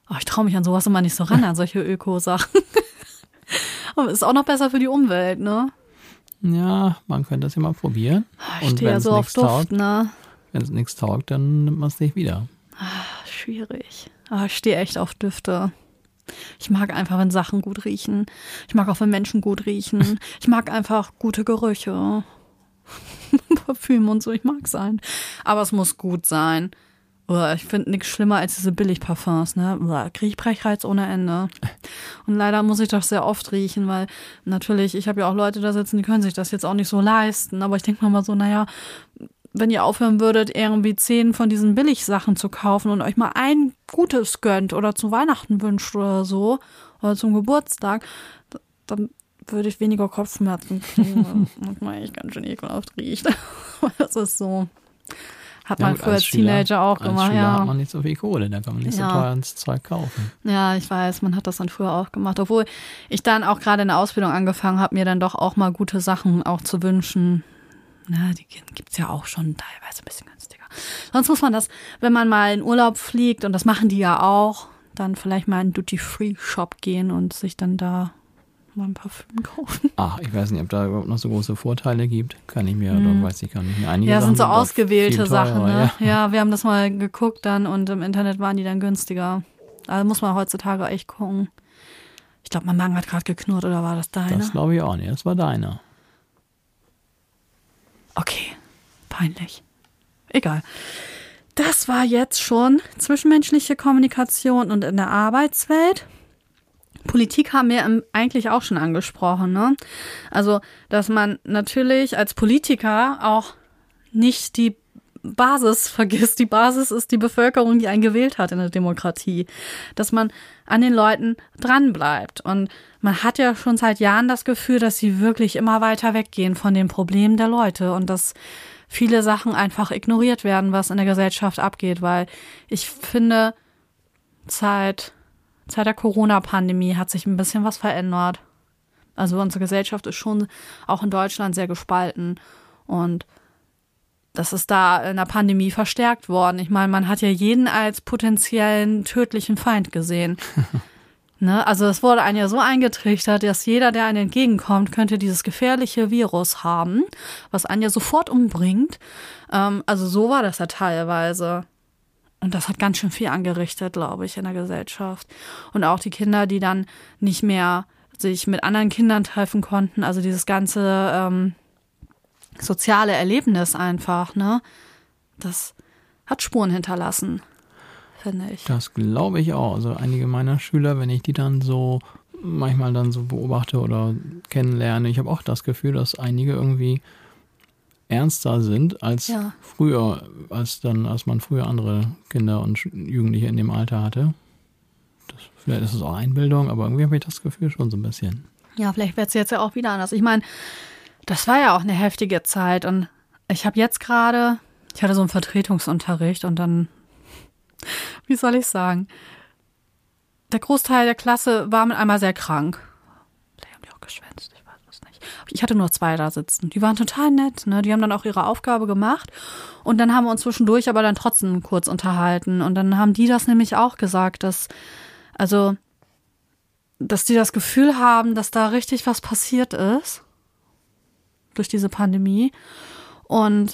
Oh, ich traue mich an sowas immer nicht so ran, an solche Öko-Sachen. Aber ist auch noch besser für die Umwelt, ne? Ja, man könnte das ja mal probieren. Ich stehe ja so auf Duft, ne? Wenn es nichts taugt, dann nimmt man es nicht wieder. Schwierig. Aber ich stehe echt auf Düfte. Ich mag einfach, wenn Sachen gut riechen. Ich mag auch, wenn Menschen gut riechen. Ich mag einfach gute Gerüche. Parfüm und so, ich mag sein. Aber es muss gut sein. Ich finde nichts schlimmer als diese Billigparfums, ne? Kriege ich Brechreiz ohne Ende. Und leider muss ich das sehr oft riechen, weil natürlich, ich habe ja auch Leute da sitzen, die können sich das jetzt auch nicht so leisten. Aber ich denke mir mal so, naja, wenn ihr aufhören würdet, irgendwie 10 von diesen Billigsachen zu kaufen und euch mal ein Gutes gönnt oder zu Weihnachten wünscht oder so, oder zum Geburtstag, dann würde ich weniger Kopfschmerzen kriegen. Das man echt ganz schön ekelhaft riecht. Das ist so. Hat man früher als Teenager auch gemacht. Als Schüler hat man nicht so viel Kohle, da kann man nicht so teuer ins Zeug kaufen. Ja, ich weiß, man hat das dann früher auch gemacht. Obwohl ich dann auch gerade in der Ausbildung angefangen habe, mir dann doch auch mal gute Sachen auch zu wünschen. Na, die gibt's ja auch schon teilweise ein bisschen günstiger. Sonst muss man das, wenn man mal in Urlaub fliegt, und das machen die ja auch, dann vielleicht mal in einen Duty-Free-Shop gehen und sich dann da mal ein Parfüm kaufen. Ach, ich weiß nicht, ob da überhaupt noch so große Vorteile gibt. Kann ich mir, oder weiß ich gar nicht mehr. Einige ja, Sachen sind so ausgewählte Sachen, ne? Ja. Ja, wir haben das mal geguckt dann und im Internet waren die dann günstiger. Also muss man heutzutage echt gucken. Ich glaube, mein Magen hat gerade geknurrt, oder war das deiner? Das glaube ich auch nicht, das war deiner. Okay, peinlich. Egal. Das war jetzt schon zwischenmenschliche Kommunikation und in der Arbeitswelt. Politik haben wir eigentlich auch schon angesprochen, ne? Also, dass man natürlich als Politiker auch nicht die Basis vergisst. Die Basis ist die Bevölkerung, die einen gewählt hat in der Demokratie. Dass man an den Leuten dranbleibt. Und man hat ja schon seit Jahren das Gefühl, dass sie wirklich immer weiter weggehen von den Problemen der Leute und dass viele Sachen einfach ignoriert werden, was in der Gesellschaft abgeht. Weil ich finde, seit der Corona-Pandemie hat sich ein bisschen was verändert. Also unsere Gesellschaft ist schon auch in Deutschland sehr gespalten und das ist da in der Pandemie verstärkt worden. Ich meine, man hat ja jeden als potenziellen tödlichen Feind gesehen. Ne? Also es wurde einem ja so eingetrichtert, dass jeder, der einem entgegenkommt, könnte dieses gefährliche Virus haben, was einen ja sofort umbringt. Also so war das ja teilweise. Und das hat ganz schön viel angerichtet, glaube ich, in der Gesellschaft. Und auch die Kinder, die dann nicht mehr sich mit anderen Kindern treffen konnten. Also dieses ganze soziale Erlebnis einfach, ne? Das hat Spuren hinterlassen, finde ich. Das glaube ich auch. Also einige meiner Schüler, wenn ich die dann so manchmal dann so beobachte oder kennenlerne, ich habe auch das Gefühl, dass einige irgendwie ernster sind als früher, als man früher andere Kinder und Jugendliche in dem Alter hatte. Vielleicht ist es auch Einbildung, aber irgendwie habe ich das Gefühl schon so ein bisschen. Ja, vielleicht wird es jetzt ja auch wieder anders. Ich meine, das war ja auch eine heftige Zeit und ich hatte so einen Vertretungsunterricht und dann, wie soll ich sagen, der Großteil der Klasse war mit einmal sehr krank. Vielleicht haben die auch geschwänzt, ich weiß es nicht. Ich hatte nur 2 da sitzen. Die waren total nett, ne? Die haben dann auch ihre Aufgabe gemacht und dann haben wir uns zwischendurch aber dann trotzdem kurz unterhalten und dann haben die das nämlich auch gesagt, dass die das Gefühl haben, dass da richtig was passiert ist durch diese Pandemie und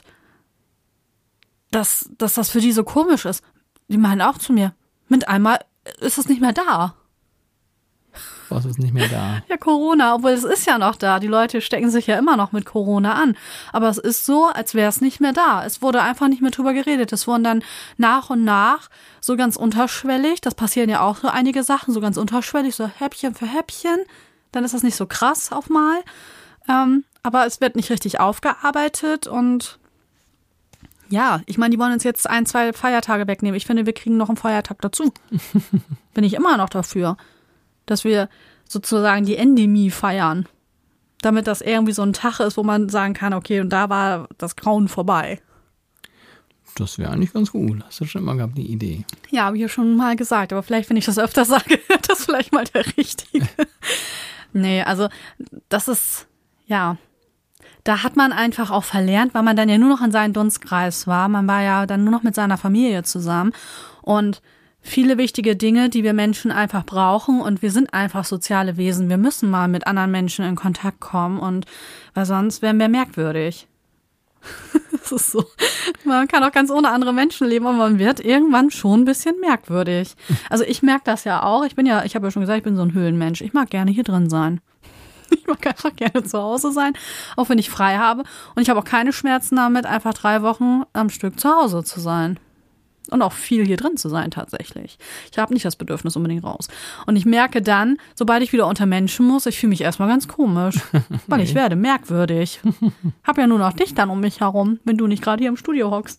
dass das für die so komisch ist. Die meinen auch zu mir, mit einmal ist es nicht mehr da. Was ist nicht mehr da? Ja, Corona, obwohl es ist ja noch da. Die Leute stecken sich ja immer noch mit Corona an. Aber es ist so, als wäre es nicht mehr da. Es wurde einfach nicht mehr drüber geredet. Es wurden dann nach und nach so ganz unterschwellig, das passieren ja auch so einige Sachen, so ganz unterschwellig, so Häppchen für Häppchen. Dann ist das nicht so krass auf mal. Aber es wird nicht richtig aufgearbeitet und ja, ich meine, die wollen uns jetzt 1, 2 Feiertage wegnehmen. Ich finde, wir kriegen noch einen Feiertag dazu. Bin ich immer noch dafür, dass wir sozusagen die Endemie feiern. Damit das irgendwie so ein Tag ist, wo man sagen kann, okay, und da war das Grauen vorbei. Das wäre eigentlich ganz gut. Hast du schon immer gehabt, die Idee. Ja, habe ich ja schon mal gesagt. Aber vielleicht, wenn ich das öfter sage, wird das vielleicht mal der Richtige. Nee, also das ist, ja, da hat man einfach auch verlernt, weil man dann ja nur noch in seinem Dunstkreis war. Man war ja dann nur noch mit seiner Familie zusammen. Und viele wichtige Dinge, die wir Menschen einfach brauchen und wir sind einfach soziale Wesen. Wir müssen mal mit anderen Menschen in Kontakt kommen und weil sonst wären wir merkwürdig. Das ist so. Man kann auch ganz ohne andere Menschen leben, aber man wird irgendwann schon ein bisschen merkwürdig. Also ich merke das ja auch. Ich habe ja schon gesagt, ich bin so ein Höhlenmensch. Ich mag gerne hier drin sein. Ich mag einfach gerne zu Hause sein, auch wenn ich frei habe. Und ich habe auch keine Schmerzen damit, einfach 3 Wochen am Stück zu Hause zu sein. Und auch viel hier drin zu sein tatsächlich. Ich habe nicht das Bedürfnis unbedingt raus. Und ich merke dann, sobald ich wieder unter Menschen muss, ich fühle mich erstmal ganz komisch, weil ich werde merkwürdig. Hab ja nur noch dich dann um mich herum, wenn du nicht gerade hier im Studio hockst.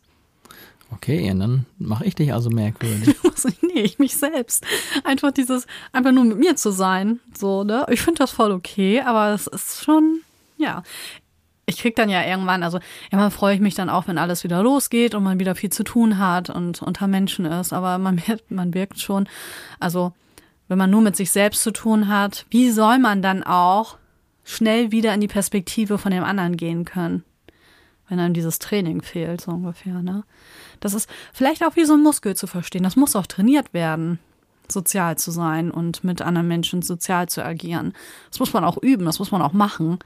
Okay, und dann mache ich dich also merkwürdig. Nee, ich mich selbst. Einfach nur mit mir zu sein. So, ne? Ich finde das voll okay, aber es ist schon, ja. Ich krieg dann ja irgendwann freue ich mich dann auch, wenn alles wieder losgeht und man wieder viel zu tun hat und unter Menschen ist. Aber man wirkt schon, also wenn man nur mit sich selbst zu tun hat, wie soll man dann auch schnell wieder in die Perspektive von dem anderen gehen können? Wenn einem dieses Training fehlt, so ungefähr, ne? Das ist vielleicht auch wie so ein Muskel zu verstehen. Das muss auch trainiert werden, sozial zu sein und mit anderen Menschen sozial zu agieren. Das muss man auch üben, das muss man auch machen.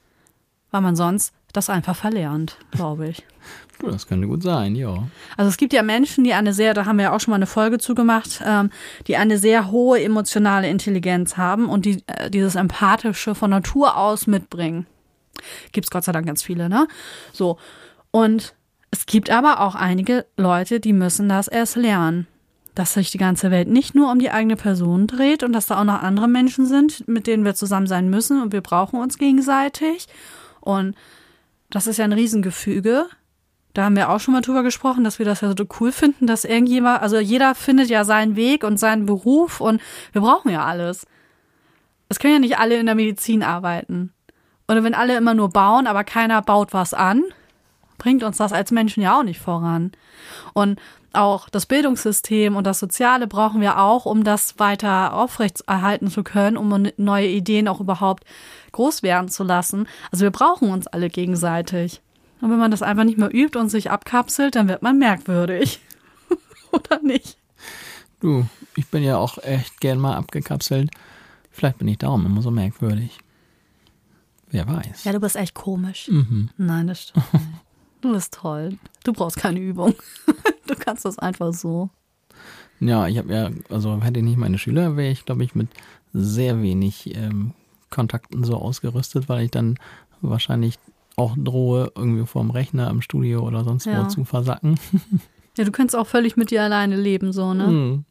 Weil man sonst das einfach verlernt, glaube ich. Das könnte gut sein, ja. Also es gibt ja Menschen, da haben wir ja auch schon mal eine Folge zugemacht, die eine sehr hohe emotionale Intelligenz haben und die dieses Empathische von Natur aus mitbringen. Gibt's Gott sei Dank ganz viele, ne? So. Und es gibt aber auch einige Leute, die müssen das erst lernen. Dass sich die ganze Welt nicht nur um die eigene Person dreht und dass da auch noch andere Menschen sind, mit denen wir zusammen sein müssen und wir brauchen uns gegenseitig. Und das ist ja ein Riesengefüge. Da haben wir auch schon mal drüber gesprochen, dass wir das ja so cool finden, dass irgendjemand, also jeder findet ja seinen Weg und seinen Beruf und wir brauchen ja alles. Es können ja nicht alle in der Medizin arbeiten. Oder wenn alle immer nur bauen, aber keiner baut was an, bringt uns das als Menschen ja auch nicht voran. Und auch das Bildungssystem und das Soziale brauchen wir auch, um das weiter aufrechterhalten zu können, um neue Ideen auch überhaupt groß werden zu lassen. Also wir brauchen uns alle gegenseitig. Und wenn man das einfach nicht mehr übt und sich abkapselt, dann wird man merkwürdig. Oder nicht? Du, ich bin ja auch echt gern mal abgekapselt. Vielleicht bin ich darum immer so merkwürdig. Wer weiß. Ja, du bist echt komisch. Mhm. Nein, das stimmt nicht. Du bist toll. Du brauchst keine Übung. Du kannst das einfach so. Ja, hätte ich nicht meine Schüler, wäre ich, glaube ich, mit sehr wenig Kontakten so ausgerüstet, weil ich dann wahrscheinlich auch drohe, irgendwie vorm Rechner im Studio oder sonst wo zu versacken. Ja, du könntest auch völlig mit dir alleine leben, so, ne? Mhm.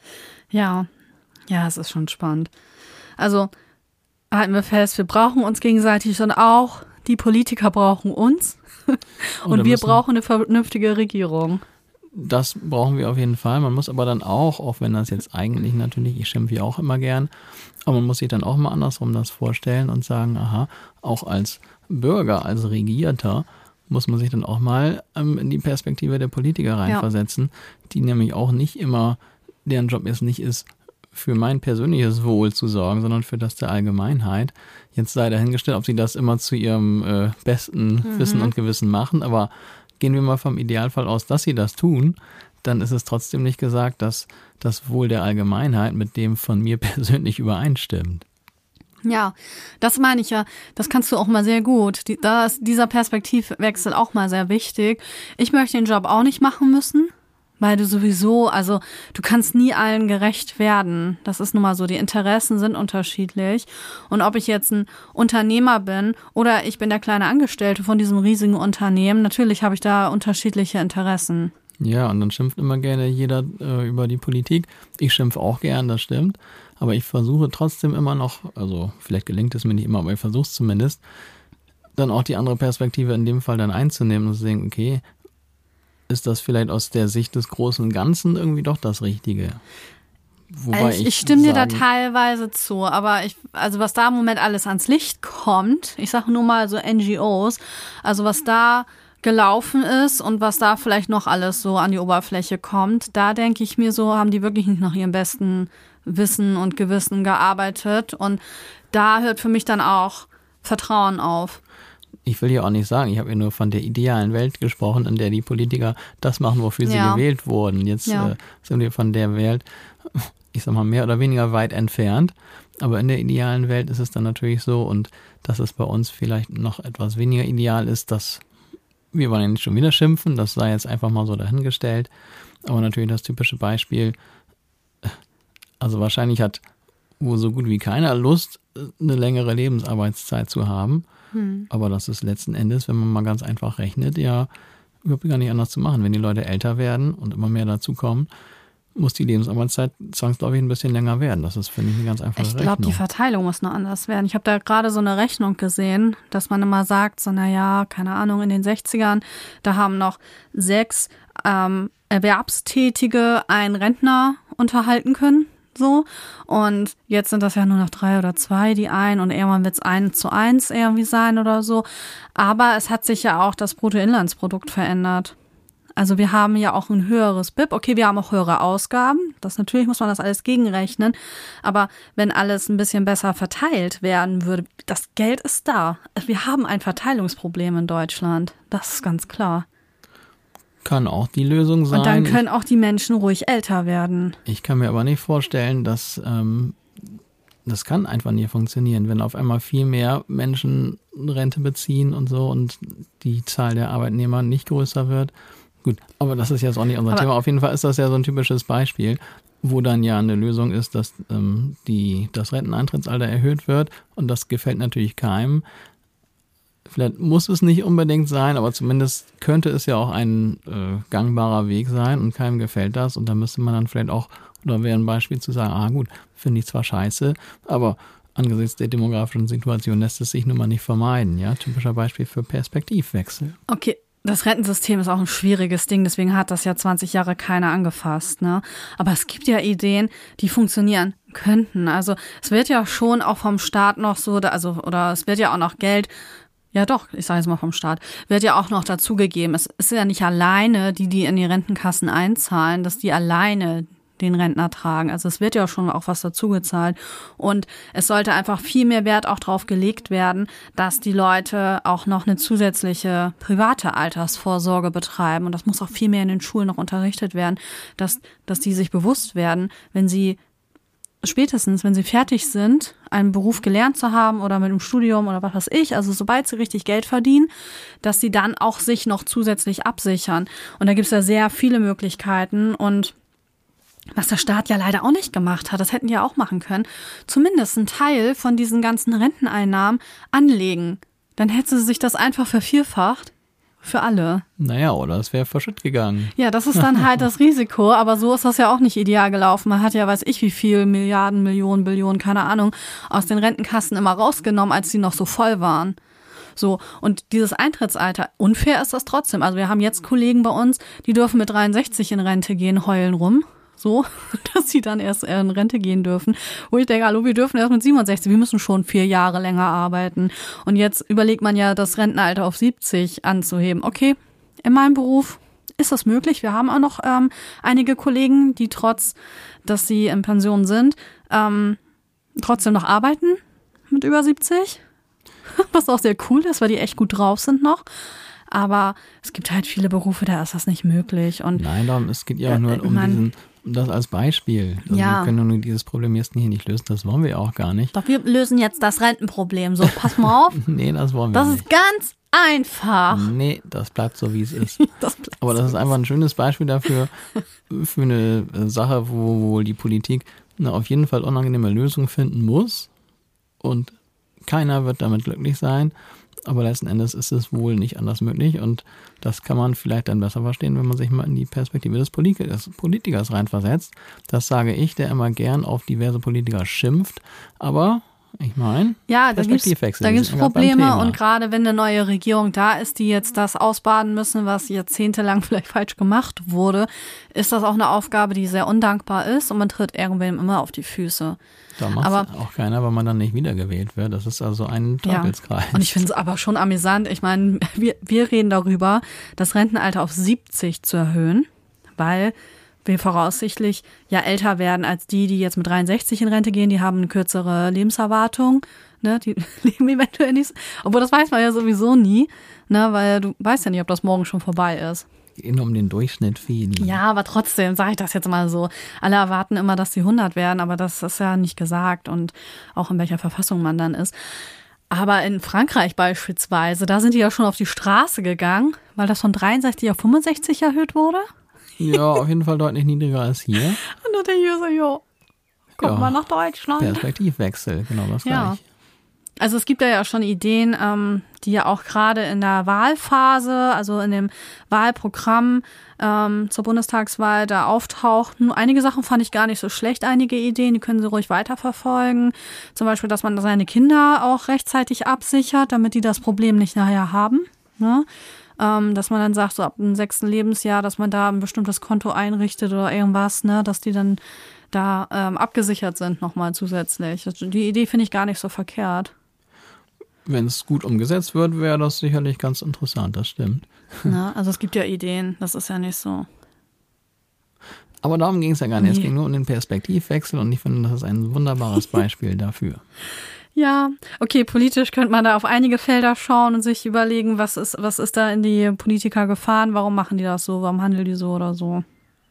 Ja, es ist schon spannend. Also, halten wir fest, wir brauchen uns gegenseitig und auch die Politiker brauchen uns. Und wir brauchen eine vernünftige Regierung. Das brauchen wir auf jeden Fall. Man muss aber dann auch wenn das jetzt eigentlich natürlich, ich schimpfe ja auch immer gern, aber man muss sich dann auch mal andersrum das vorstellen und sagen, aha, auch als Bürger, als Regierter muss man sich dann auch mal in die Perspektive der Politiker reinversetzen, die nämlich auch nicht immer, deren Job es nicht ist, für mein persönliches Wohl zu sorgen, sondern für das der Allgemeinheit. Jetzt sei dahingestellt, ob sie das immer zu ihrem besten Wissen und Gewissen machen, aber gehen wir mal vom Idealfall aus, dass sie das tun, dann ist es trotzdem nicht gesagt, dass das Wohl der Allgemeinheit mit dem von mir persönlich übereinstimmt. Ja, das meine ich ja. Das kannst du auch mal sehr gut. Da ist dieser Perspektivwechsel auch mal sehr wichtig. Ich möchte den Job auch nicht machen müssen. Weil du sowieso, du kannst nie allen gerecht werden. Das ist nun mal so, die Interessen sind unterschiedlich. Und ob ich jetzt ein Unternehmer bin oder ich bin der kleine Angestellte von diesem riesigen Unternehmen, natürlich habe ich da unterschiedliche Interessen. Ja, und dann schimpft immer gerne jeder über die Politik. Ich schimpfe auch gern, das stimmt. Aber ich versuche trotzdem immer noch, vielleicht gelingt es mir nicht immer, aber ich versuche es zumindest, dann auch die andere Perspektive in dem Fall dann einzunehmen und zu denken, okay, ist das vielleicht aus der Sicht des großen und Ganzen irgendwie doch das Richtige? Wobei ich stimme dir da teilweise zu, aber was da im Moment alles ans Licht kommt, ich sage nur mal so NGOs, also was da gelaufen ist und was da vielleicht noch alles so an die Oberfläche kommt, da denke ich mir so, haben die wirklich nicht nach ihrem besten Wissen und Gewissen gearbeitet und da hört für mich dann auch Vertrauen auf. Ich will ja auch nicht sagen, ich habe ja nur von der idealen Welt gesprochen, in der die Politiker das machen, wofür sie gewählt wurden. Jetzt sind wir von der Welt, ich sag mal, mehr oder weniger weit entfernt. Aber in der idealen Welt ist es dann natürlich so, und dass es bei uns vielleicht noch etwas weniger ideal ist, dass wir wollen ja nicht schon wieder schimpfen, das sei jetzt einfach mal so dahingestellt. Aber natürlich das typische Beispiel, also wahrscheinlich hat wohl so gut wie keiner Lust, eine längere Lebensarbeitszeit zu haben. Aber das ist letzten Endes, wenn man mal ganz einfach rechnet, ja überhaupt gar nicht anders zu machen. Wenn die Leute älter werden und immer mehr dazukommen, muss die Lebensarbeitszeit zwangsläufig ein bisschen länger werden. Das ist, finde ich, eine ganz einfache Rechnung. Ich glaube, die Verteilung muss noch anders werden. Ich habe da gerade so eine Rechnung gesehen, dass man immer sagt, so naja, keine Ahnung, in den 60ern, da haben noch 6 Erwerbstätige einen Rentner unterhalten können. So. Und jetzt sind das ja nur noch 3 oder 2, die ein, und irgendwann wird es 1:1 irgendwie sein oder so. Aber es hat sich ja auch das Bruttoinlandsprodukt verändert. Also wir haben ja auch ein höheres BIP. Okay, wir haben auch höhere Ausgaben. Das natürlich muss man das alles gegenrechnen. Aber wenn alles ein bisschen besser verteilt werden würde, das Geld ist da. Wir haben ein Verteilungsproblem in Deutschland. Das ist ganz klar. Kann auch die Lösung sein. Und dann können auch die Menschen ruhig älter werden. Ich kann mir aber nicht vorstellen, dass das kann einfach nie funktionieren, wenn auf einmal viel mehr Menschen Rente beziehen und so und die Zahl der Arbeitnehmer nicht größer wird. Gut, aber das ist jetzt auch nicht unser Thema. Auf jeden Fall ist das ja so ein typisches Beispiel, wo dann ja eine Lösung ist, dass das Renteneintrittsalter erhöht wird, und das gefällt natürlich keinem. Vielleicht muss es nicht unbedingt sein, aber zumindest könnte es ja auch ein gangbarer Weg sein, und keinem gefällt das, und da müsste man dann vielleicht auch, oder wäre ein Beispiel zu sagen, gut, finde ich zwar scheiße, aber angesichts der demografischen Situation lässt es sich nun mal nicht vermeiden. Ja, typischer Beispiel für Perspektivwechsel. Okay, das Rentensystem ist auch ein schwieriges Ding, deswegen hat das ja 20 Jahre keiner angefasst, ne? Aber es gibt ja Ideen, die funktionieren könnten. Also es wird ja schon auch vom Staat noch so, oder es wird ja auch noch Geld. Ja doch, ich sage jetzt mal vom Staat, wird ja auch noch dazugegeben. Es ist ja nicht alleine, die in die Rentenkassen einzahlen, dass die alleine den Rentner tragen. Also es wird ja schon auch was dazugezahlt. Und es sollte einfach viel mehr Wert auch drauf gelegt werden, dass die Leute auch noch eine zusätzliche private Altersvorsorge betreiben. Und das muss auch viel mehr in den Schulen noch unterrichtet werden, dass die sich bewusst werden, wenn sie fertig sind, einen Beruf gelernt zu haben oder mit einem Studium oder was weiß ich, also sobald sie richtig Geld verdienen, dass sie dann auch sich noch zusätzlich absichern. Und da gibt es ja sehr viele Möglichkeiten, und was der Staat ja leider auch nicht gemacht hat, das hätten die ja auch machen können, zumindest einen Teil von diesen ganzen Renteneinnahmen anlegen. Dann hätte sie sich das einfach vervierfacht. Für alle. Naja, oder es wäre verschütt gegangen. Ja, das ist dann halt das Risiko, aber so ist das ja auch nicht ideal gelaufen. Man hat ja, weiß ich wie viel, Milliarden, Millionen, Billionen, keine Ahnung, aus den Rentenkassen immer rausgenommen, als sie noch so voll waren. So, und dieses Eintrittsalter, unfair ist das trotzdem. Also wir haben jetzt Kollegen bei uns, die dürfen mit 63 in Rente gehen, heulen rum. So, dass sie dann erst in Rente gehen dürfen. Wo ich denke, hallo, wir dürfen erst mit 67, wir müssen schon 4 Jahre länger arbeiten. Und jetzt überlegt man ja, das Rentenalter auf 70 anzuheben. Okay, in meinem Beruf ist das möglich. Wir haben auch noch einige Kollegen, die trotz, dass sie in Pension sind, trotzdem noch arbeiten mit über 70. Was auch sehr cool ist, weil die echt gut drauf sind noch. Aber es gibt halt viele Berufe, da ist das nicht möglich. Und nein, es geht ja auch nur um das als Beispiel. Also wir können nur dieses Problem jetzt hier nicht lösen, das wollen wir auch gar nicht. Doch, wir lösen jetzt das Rentenproblem. So, pass mal auf. Nee, das wollen wir nicht. Das ist ganz einfach. Nee, das bleibt so, wie es ist. Aber das ist einfach ein schönes Beispiel dafür, für eine Sache, wo die Politik auf jeden Fall unangenehme Lösungen finden muss. Und keiner wird damit glücklich sein. Aber letzten Endes ist es wohl nicht anders möglich, und das kann man vielleicht dann besser verstehen, wenn man sich mal in die Perspektive des Politikers reinversetzt. Das sage ich, der immer gern auf diverse Politiker schimpft, aber ich meine, ja, da gibt's Probleme, und gerade wenn eine neue Regierung da ist, die jetzt das ausbaden müssen, was jahrzehntelang vielleicht falsch gemacht wurde, ist das auch eine Aufgabe, die sehr undankbar ist, und man tritt irgendwem immer auf die Füße. Da macht es auch keiner, weil man dann nicht wiedergewählt wird. Das ist also ein Teufelskreis. Ja. Und ich finde es aber schon amüsant. Ich meine, wir reden darüber, das Rentenalter auf 70 zu erhöhen, weil wir voraussichtlich ja älter werden als die jetzt mit 63 in Rente gehen. Die haben eine kürzere Lebenserwartung. ne, die leben eventuell nicht, obwohl das weiß man ja sowieso nie, ne, weil du weißt ja nicht, ob das morgen schon vorbei ist. Gehen um den Durchschnitt viele. Ja, aber trotzdem sage ich das jetzt mal so. Alle erwarten immer, dass sie 100 werden, aber das ist ja nicht gesagt und auch in welcher Verfassung man dann ist. Aber in Frankreich beispielsweise, da sind die ja schon auf die Straße gegangen, weil das von 63 auf 65 erhöht wurde. Ja, auf jeden Fall deutlich niedriger als hier. Und dann denke ich so, jo, kommt mal nach Deutschland. Perspektivwechsel, genau das gleiche. Also es gibt ja schon Ideen, die ja auch gerade in der Wahlphase, also in dem Wahlprogramm zur Bundestagswahl da auftauchten. Einige Sachen fand ich gar nicht so schlecht, einige Ideen, die können Sie ruhig weiterverfolgen. Zum Beispiel, dass man seine Kinder auch rechtzeitig absichert, damit die das Problem nicht nachher haben. Ne? Dass man dann sagt, so ab dem 6. Lebensjahr, dass man da ein bestimmtes Konto einrichtet oder irgendwas, ne, dass die dann da abgesichert sind nochmal zusätzlich. Die Idee finde ich gar nicht so verkehrt. Wenn es gut umgesetzt wird, wäre das sicherlich ganz interessant, das stimmt. Na, also es gibt ja Ideen, das ist ja nicht so. Aber darum ging es ja gar nicht. Es ging nur um den Perspektivwechsel und ich finde, das ist ein wunderbares Beispiel dafür. Ja, okay, politisch könnte man da auf einige Felder schauen und sich überlegen, was ist da in die Politiker gefahren, warum machen die das so, warum handeln die so oder so.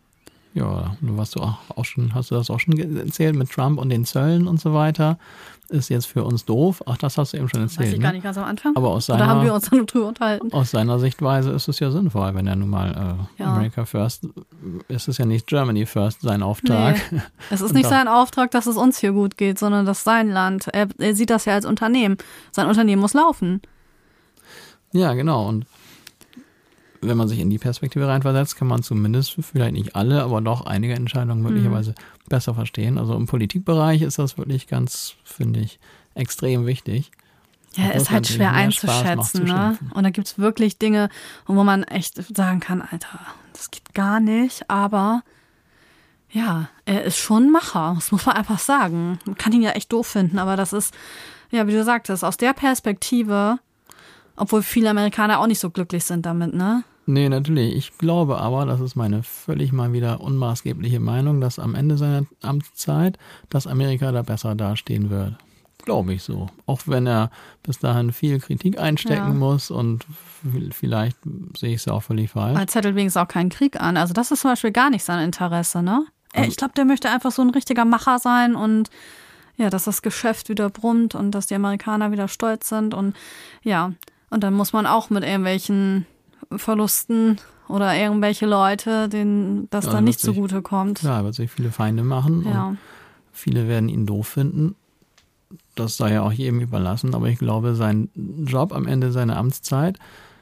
Ja, hast du das auch schon erzählt mit Trump und den Zöllen und so weiter. Ist jetzt für uns doof. Ach, das hast du eben schon erzählt. Weiß ich gar nicht ganz am Anfang. Aber oder haben wir uns dann drüber unterhalten? Aus seiner Sichtweise ist es ja sinnvoll, wenn er nun mal America First, ist es ja nicht Germany First sein Auftrag. Nee, es ist nicht sein Auftrag, dass es uns hier gut geht, sondern das ist sein Land. Er sieht das ja als Unternehmen. Sein Unternehmen muss laufen. Ja, genau. Und wenn man sich in die Perspektive reinversetzt, kann man zumindest, vielleicht nicht alle, aber doch einige Entscheidungen möglicherweise besser verstehen. Also im Politikbereich ist das wirklich ganz, finde ich, extrem wichtig. Ja, ist halt schwer einzuschätzen, ne? Und da gibt's wirklich Dinge, wo man echt sagen kann, Alter, das geht gar nicht, aber ja, er ist schon ein Macher, das muss man einfach sagen. Man kann ihn ja echt doof finden, aber das ist, ja, wie du sagtest, aus der Perspektive, obwohl viele Amerikaner auch nicht so glücklich sind damit, ne? Nee, natürlich. Ich glaube aber, das ist meine völlig mal wieder unmaßgebliche Meinung, dass am Ende seiner Amtszeit, dass Amerika da besser dastehen wird. Glaube ich so. Auch wenn er bis dahin viel Kritik einstecken muss und vielleicht sehe ich es ja auch völlig falsch. Er zettelt wenigstens auch keinen Krieg an. Also das ist zum Beispiel gar nicht sein Interesse, ne? Ich glaube, der möchte einfach so ein richtiger Macher sein und ja, dass das Geschäft wieder brummt und dass die Amerikaner wieder stolz sind und ja, und dann muss man auch mit irgendwelchen Verlusten oder irgendwelche Leute, denen das dann nicht zugute kommt. Klar, er wird sich viele Feinde machen und viele werden ihn doof finden. Das sei ja auch jedem überlassen, aber ich glaube, sein Job am Ende seiner Amtszeit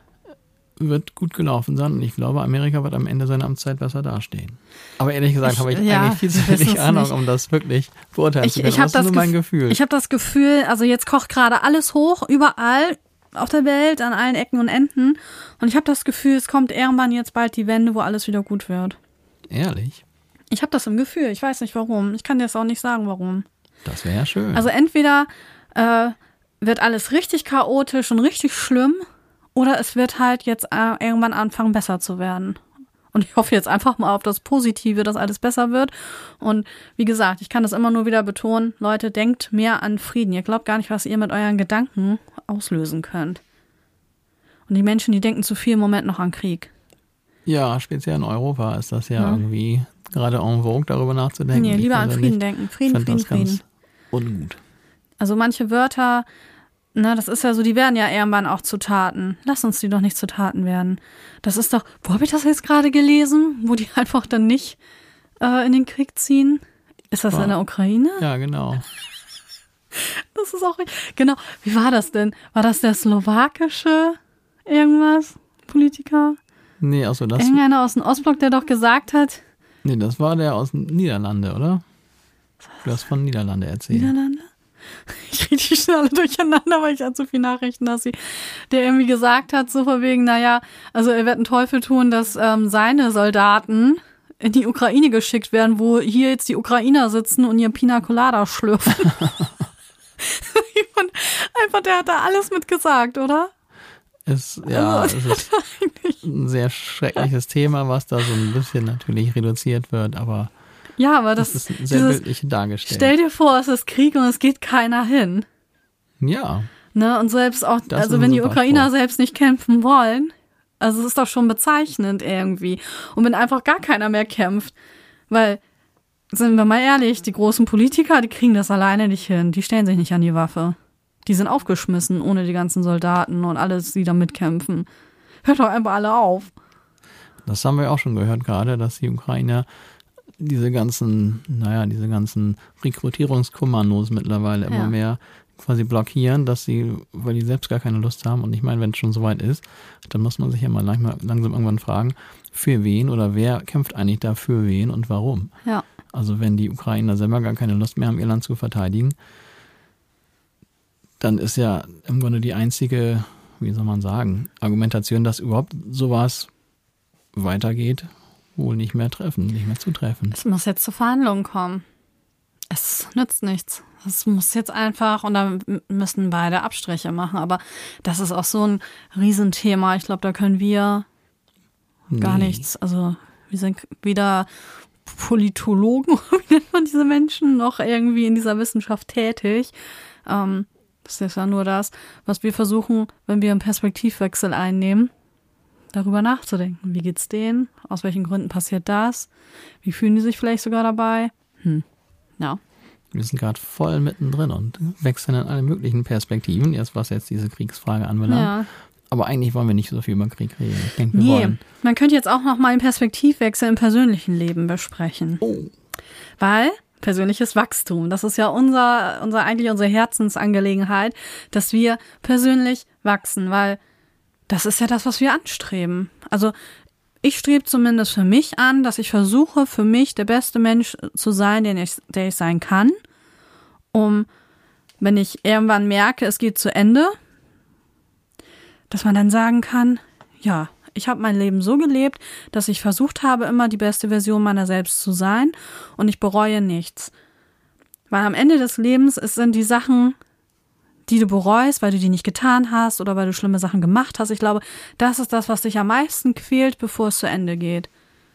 wird gut gelaufen sein und ich glaube, Amerika wird am Ende seiner Amtszeit besser dastehen. Aber ehrlich gesagt habe ich eigentlich viel zu wenig Ahnung, um das wirklich beurteilen zu können. Das ist nur mein Gefühl. Ich habe das Gefühl, also jetzt kocht gerade alles hoch, überall auf der Welt, an allen Ecken und Enden. Und ich habe das Gefühl, es kommt irgendwann jetzt bald die Wende, wo alles wieder gut wird. Ehrlich? Ich habe das im Gefühl. Ich weiß nicht warum. Ich kann dir das auch nicht sagen, warum. Das wäre ja schön. Also entweder wird alles richtig chaotisch und richtig schlimm oder es wird halt jetzt irgendwann anfangen, besser zu werden. Und ich hoffe jetzt einfach mal auf das Positive, dass alles besser wird. Und wie gesagt, ich kann das immer nur wieder betonen, Leute, denkt mehr an Frieden. Ihr glaubt gar nicht, was ihr mit euren Gedanken auslösen könnt. Und die Menschen, die denken zu viel im Moment noch an Krieg. Ja, speziell in Europa ist das ja irgendwie gerade en vogue, darüber nachzudenken. Nee, lieber an Frieden denken. Frieden. Ungut. Also manche Wörter, das ist ja so, die werden ja irgendwann auch zu Taten. Lass uns die doch nicht zu Taten werden. Das ist doch, wo habe ich das jetzt gerade gelesen? Wo die einfach dann nicht in den Krieg ziehen? Ist das in der Ukraine? Ja, genau. Das ist auch, genau. Wie war das denn? War das der slowakische irgendwas? Politiker? Nee, also das. Irgendeiner aus dem Ostblock, der doch gesagt hat. Nee, das war der aus den Niederlande, oder? Du hast von Niederlande erzählt. Niederlande? Ich kriege die schon alle durcheinander, weil ich an so viele Nachrichten habe, der irgendwie gesagt hat, so von wegen, also er wird einen Teufel tun, dass seine Soldaten in die Ukraine geschickt werden, wo hier jetzt die Ukrainer sitzen und ihr Pina Colada schlürfen. Und einfach, der hat da alles mit gesagt, oder? Es ist ein sehr schreckliches Thema, was da so ein bisschen natürlich reduziert wird, aber ja, aber das ist sehr bildlich dargestellt. Stell dir vor, es ist Krieg und es geht keiner hin. Ja. Ne? Und selbst auch, Das also ist wenn ein die super Ukrainer Spruch. selbst nicht kämpfen wollen, also es ist doch schon bezeichnend irgendwie. Und wenn einfach gar keiner mehr kämpft, weil, sind wir mal ehrlich, die großen Politiker, die kriegen das alleine nicht hin. Die stellen sich nicht an die Waffe. Die sind aufgeschmissen ohne die ganzen Soldaten und alles, die da mitkämpfen. Hört doch einfach alle auf. Das haben wir auch schon gehört gerade, dass die Ukrainer diese ganzen Rekrutierungskommandos mittlerweile immer mehr quasi blockieren, weil die selbst gar keine Lust haben. Und ich meine, wenn es schon soweit ist, dann muss man sich ja mal langsam irgendwann fragen, für wen oder wer kämpft eigentlich da für wen und warum. Ja. Also wenn die Ukrainer selber gar keine Lust mehr haben, ihr Land zu verteidigen, dann ist ja im Grunde die einzige, wie soll man sagen, Argumentation, dass überhaupt sowas weitergeht, wohl nicht mehr zutreffen. Es muss jetzt zur Verhandlung kommen. Es nützt nichts. Es muss jetzt einfach, und da müssen beide Abstriche machen, aber das ist auch so ein Riesenthema. Ich glaube, da können wir gar nichts. Also wir sind weder Politologen, wie nennt man diese Menschen, noch irgendwie in dieser Wissenschaft tätig. Das ist ja nur das, was wir versuchen, wenn wir einen Perspektivwechsel einnehmen, darüber nachzudenken. Wie geht's denen? Aus welchen Gründen passiert das? Wie fühlen die sich vielleicht sogar dabei? Ja. Wir sind gerade voll mittendrin und wechseln in alle möglichen Perspektiven, was jetzt diese Kriegsfrage anbelangt. Ja. Aber eigentlich wollen wir nicht so viel über Krieg reden. Ich denke, wir wollen. Man könnte jetzt auch noch mal einen Perspektivwechsel im persönlichen Leben besprechen. Oh. Weil persönliches Wachstum, das ist ja eigentlich unsere Herzensangelegenheit, dass wir persönlich wachsen, weil das ist ja das, was wir anstreben. Also ich strebe zumindest für mich an, dass ich versuche, für mich der beste Mensch zu sein, der ich sein kann, wenn ich irgendwann merke, es geht zu Ende, dass man dann sagen kann, ja, ich habe mein Leben so gelebt, dass ich versucht habe, immer die beste Version meiner selbst zu sein und ich bereue nichts. Weil am Ende des Lebens sind die Sachen, die du bereust, weil du die nicht getan hast oder weil du schlimme Sachen gemacht hast. Ich glaube, das ist das, was dich am meisten quält, bevor es zu Ende geht.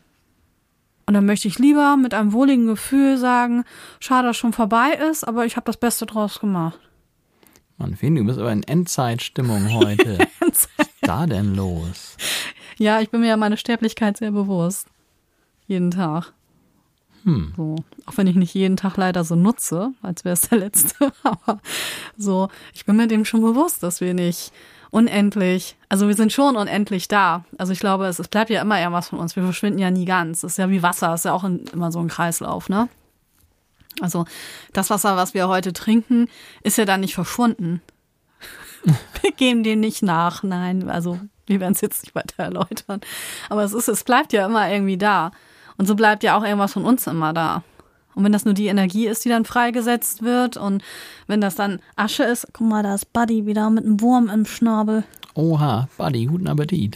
Und dann möchte ich lieber mit einem wohligen Gefühl sagen, schade, dass es schon vorbei ist, aber ich habe das Beste draus gemacht. Mann, Finn, du bist aber in Endzeitstimmung heute. Was ist da denn los? Ja, ich bin mir ja meine Sterblichkeit sehr bewusst. Jeden Tag. So. Auch wenn ich nicht jeden Tag leider so nutze, als wäre es der letzte. Aber so, ich bin mir dem schon bewusst, dass wir nicht unendlich, also wir sind schon unendlich da. Also ich glaube, es bleibt ja immer irgendwas von uns. Wir verschwinden ja nie ganz. Es ist ja wie Wasser, es ist ja auch immer so ein Kreislauf, ne? Also das Wasser, was wir heute trinken, ist ja dann nicht verschwunden. Wir geben dem nicht nach, nein, also wir werden es jetzt nicht weiter erläutern. Aber es bleibt ja immer irgendwie da. Und so bleibt ja auch irgendwas von uns immer da. Und wenn das nur die Energie ist, die dann freigesetzt wird und wenn das dann Asche ist, guck mal, da ist Buddy wieder mit einem Wurm im Schnabel. Oha, Buddy, guten Appetit.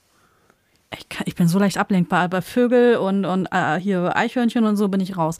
Ich bin so leicht ablenkbar. Bei Vögel und hier Eichhörnchen und so bin ich raus.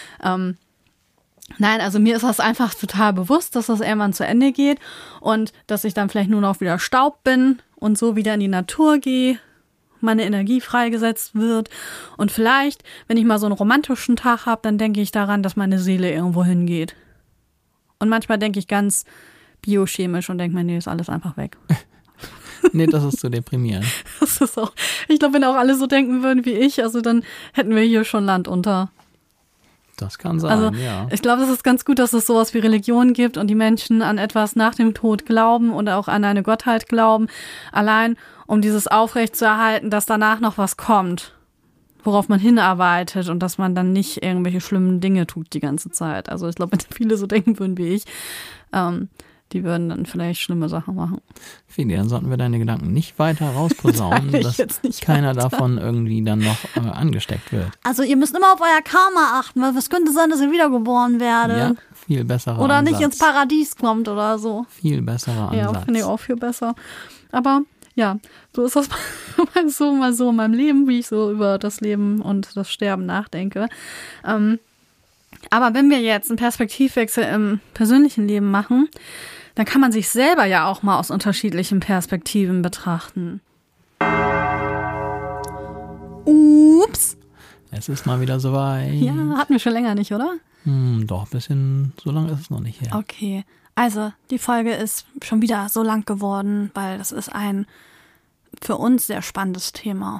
Nein, also mir ist das einfach total bewusst, dass das irgendwann zu Ende geht und dass ich dann vielleicht nur noch wieder Staub bin und so wieder in die Natur gehe, meine Energie freigesetzt wird und vielleicht, wenn ich mal so einen romantischen Tag habe, dann denke ich daran, dass meine Seele irgendwo hingeht. Und manchmal denke ich ganz biochemisch und denke mir, nee, ist alles einfach weg. Nee, das ist zu deprimierend. Das ist auch, ich glaube, wenn auch alle so denken würden wie ich, also dann hätten wir hier schon Land unter. Das kann sein, also, ja. Ich glaube, es ist ganz gut, dass es sowas wie Religion gibt und die Menschen an etwas nach dem Tod glauben und auch an eine Gottheit glauben, allein um dieses aufrechtzuerhalten, dass danach noch was kommt, worauf man hinarbeitet und dass man dann nicht irgendwelche schlimmen Dinge tut die ganze Zeit. Also ich glaube, wenn viele so denken würden wie ich, die würden dann vielleicht schlimme Sachen machen. Feli, dann sollten wir deine Gedanken nicht weiter rausposaunen, dass keiner davon irgendwie dann noch angesteckt wird. Also ihr müsst immer auf euer Karma achten, weil es könnte sein, dass ihr wiedergeboren werdet. Ja, viel besserer oder Ansatz. Nicht ins Paradies kommt oder so. Viel besserer Ansatz. Ja, finde ich auch viel besser. Aber ja, so ist das mal so in meinem Leben, wie ich so über das Leben und das Sterben nachdenke. Aber wenn wir jetzt einen Perspektivwechsel im persönlichen Leben machen, dann kann man sich selber ja auch mal aus unterschiedlichen Perspektiven betrachten. Ups. Es ist mal wieder soweit. Ja, hatten wir schon länger nicht, oder? Doch, ein bisschen, so lange ist es noch nicht her. Okay, also die Folge ist schon wieder so lang geworden, weil das ist ein für uns sehr spannendes Thema.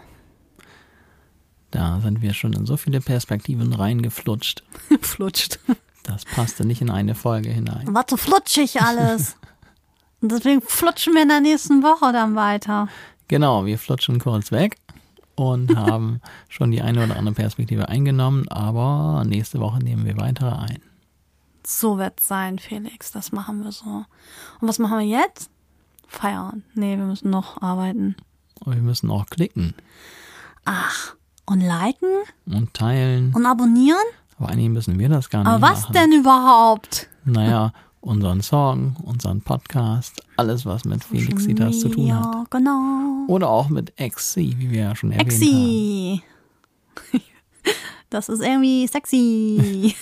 Da sind wir schon in so viele Perspektiven reingeflutscht. Flutscht. Das passte nicht in eine Folge hinein. War zu flutschig alles. Und deswegen flutschen wir in der nächsten Woche dann weiter. Genau, wir flutschen kurz weg und haben schon die eine oder andere Perspektive eingenommen, aber nächste Woche nehmen wir weitere ein. So wird's sein, Felix, das machen wir so. Und was machen wir jetzt? Feiern. Nee, wir müssen noch arbeiten. Und wir müssen auch klicken. Ach, und liken? Und teilen. Und abonnieren? Aber eigentlich müssen wir das gar nicht Aber was machen. denn überhaupt? Naja, unseren Song, unseren Podcast, alles, was mit Felixitas zu tun hat. Ja, genau. Oder auch mit Exi, wie wir ja schon erwähnt haben. Exi. Das ist irgendwie sexy.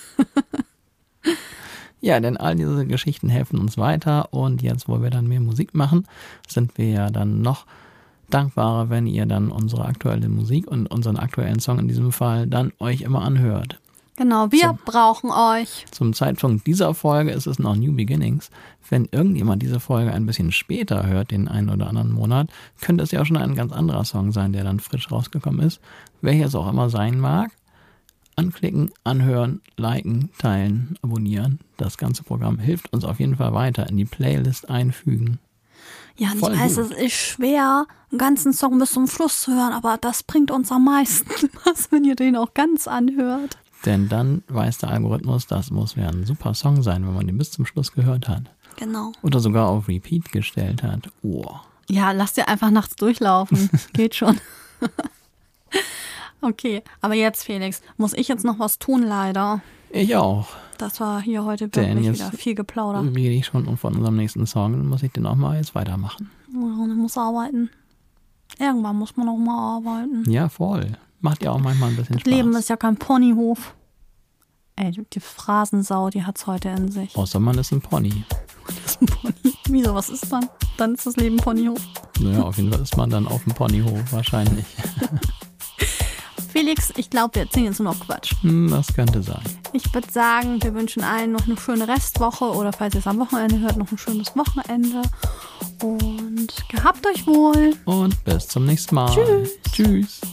Ja, denn all diese Geschichten helfen uns weiter und jetzt, wo wir dann mehr Musik machen, sind wir ja dann noch dankbarer, wenn ihr dann unsere aktuelle Musik und unseren aktuellen Song in diesem Fall dann euch immer anhört. Genau, wir brauchen euch. Zum Zeitpunkt dieser Folge ist es noch New Beginnings. Wenn irgendjemand diese Folge ein bisschen später hört, den einen oder anderen Monat, könnte es ja auch schon ein ganz anderer Song sein, der dann frisch rausgekommen ist. Welcher es auch immer sein mag. Anklicken, anhören, liken, teilen, abonnieren. Das ganze Programm hilft uns auf jeden Fall weiter. In die Playlist einfügen. Ja, und Voll ich weiß, gut. es ist schwer, einen ganzen Song bis zum Schluss zu hören, aber das bringt uns am meisten was, wenn ihr den auch ganz anhört. Denn dann weiß der Algorithmus, das muss ja ein super Song sein, wenn man den bis zum Schluss gehört hat. Genau. Oder sogar auf Repeat gestellt hat. Oh. Ja, lasst ihr einfach nachts durchlaufen. Geht schon. Okay, aber jetzt, Felix, muss ich jetzt noch was tun, leider. Ich auch. Das war hier heute Denn wirklich jetzt wieder viel Geplauder. rede ich schon von unserem nächsten Song. Dann muss ich den auch mal jetzt weitermachen. Und ich muss arbeiten. Irgendwann muss man auch mal arbeiten. Ja, voll. Macht ja auch manchmal ein bisschen Das Spaß. Leben ist ja kein Ponyhof. Ey, die Phrasensau, die hat's heute in sich. Außer man ist ein Pony. Das ist ein Pony. Wieso, was ist dann? Dann ist das Leben Ponyhof. Naja, auf jeden Fall ist man dann auf dem Ponyhof wahrscheinlich. Felix, ich glaube, wir erzählen jetzt nur noch Quatsch. Das könnte sein. Ich würde sagen, wir wünschen allen noch eine schöne Restwoche oder falls ihr es am Wochenende hört, noch ein schönes Wochenende. Und gehabt euch wohl. Und bis zum nächsten Mal. Tschüss. Tschüss.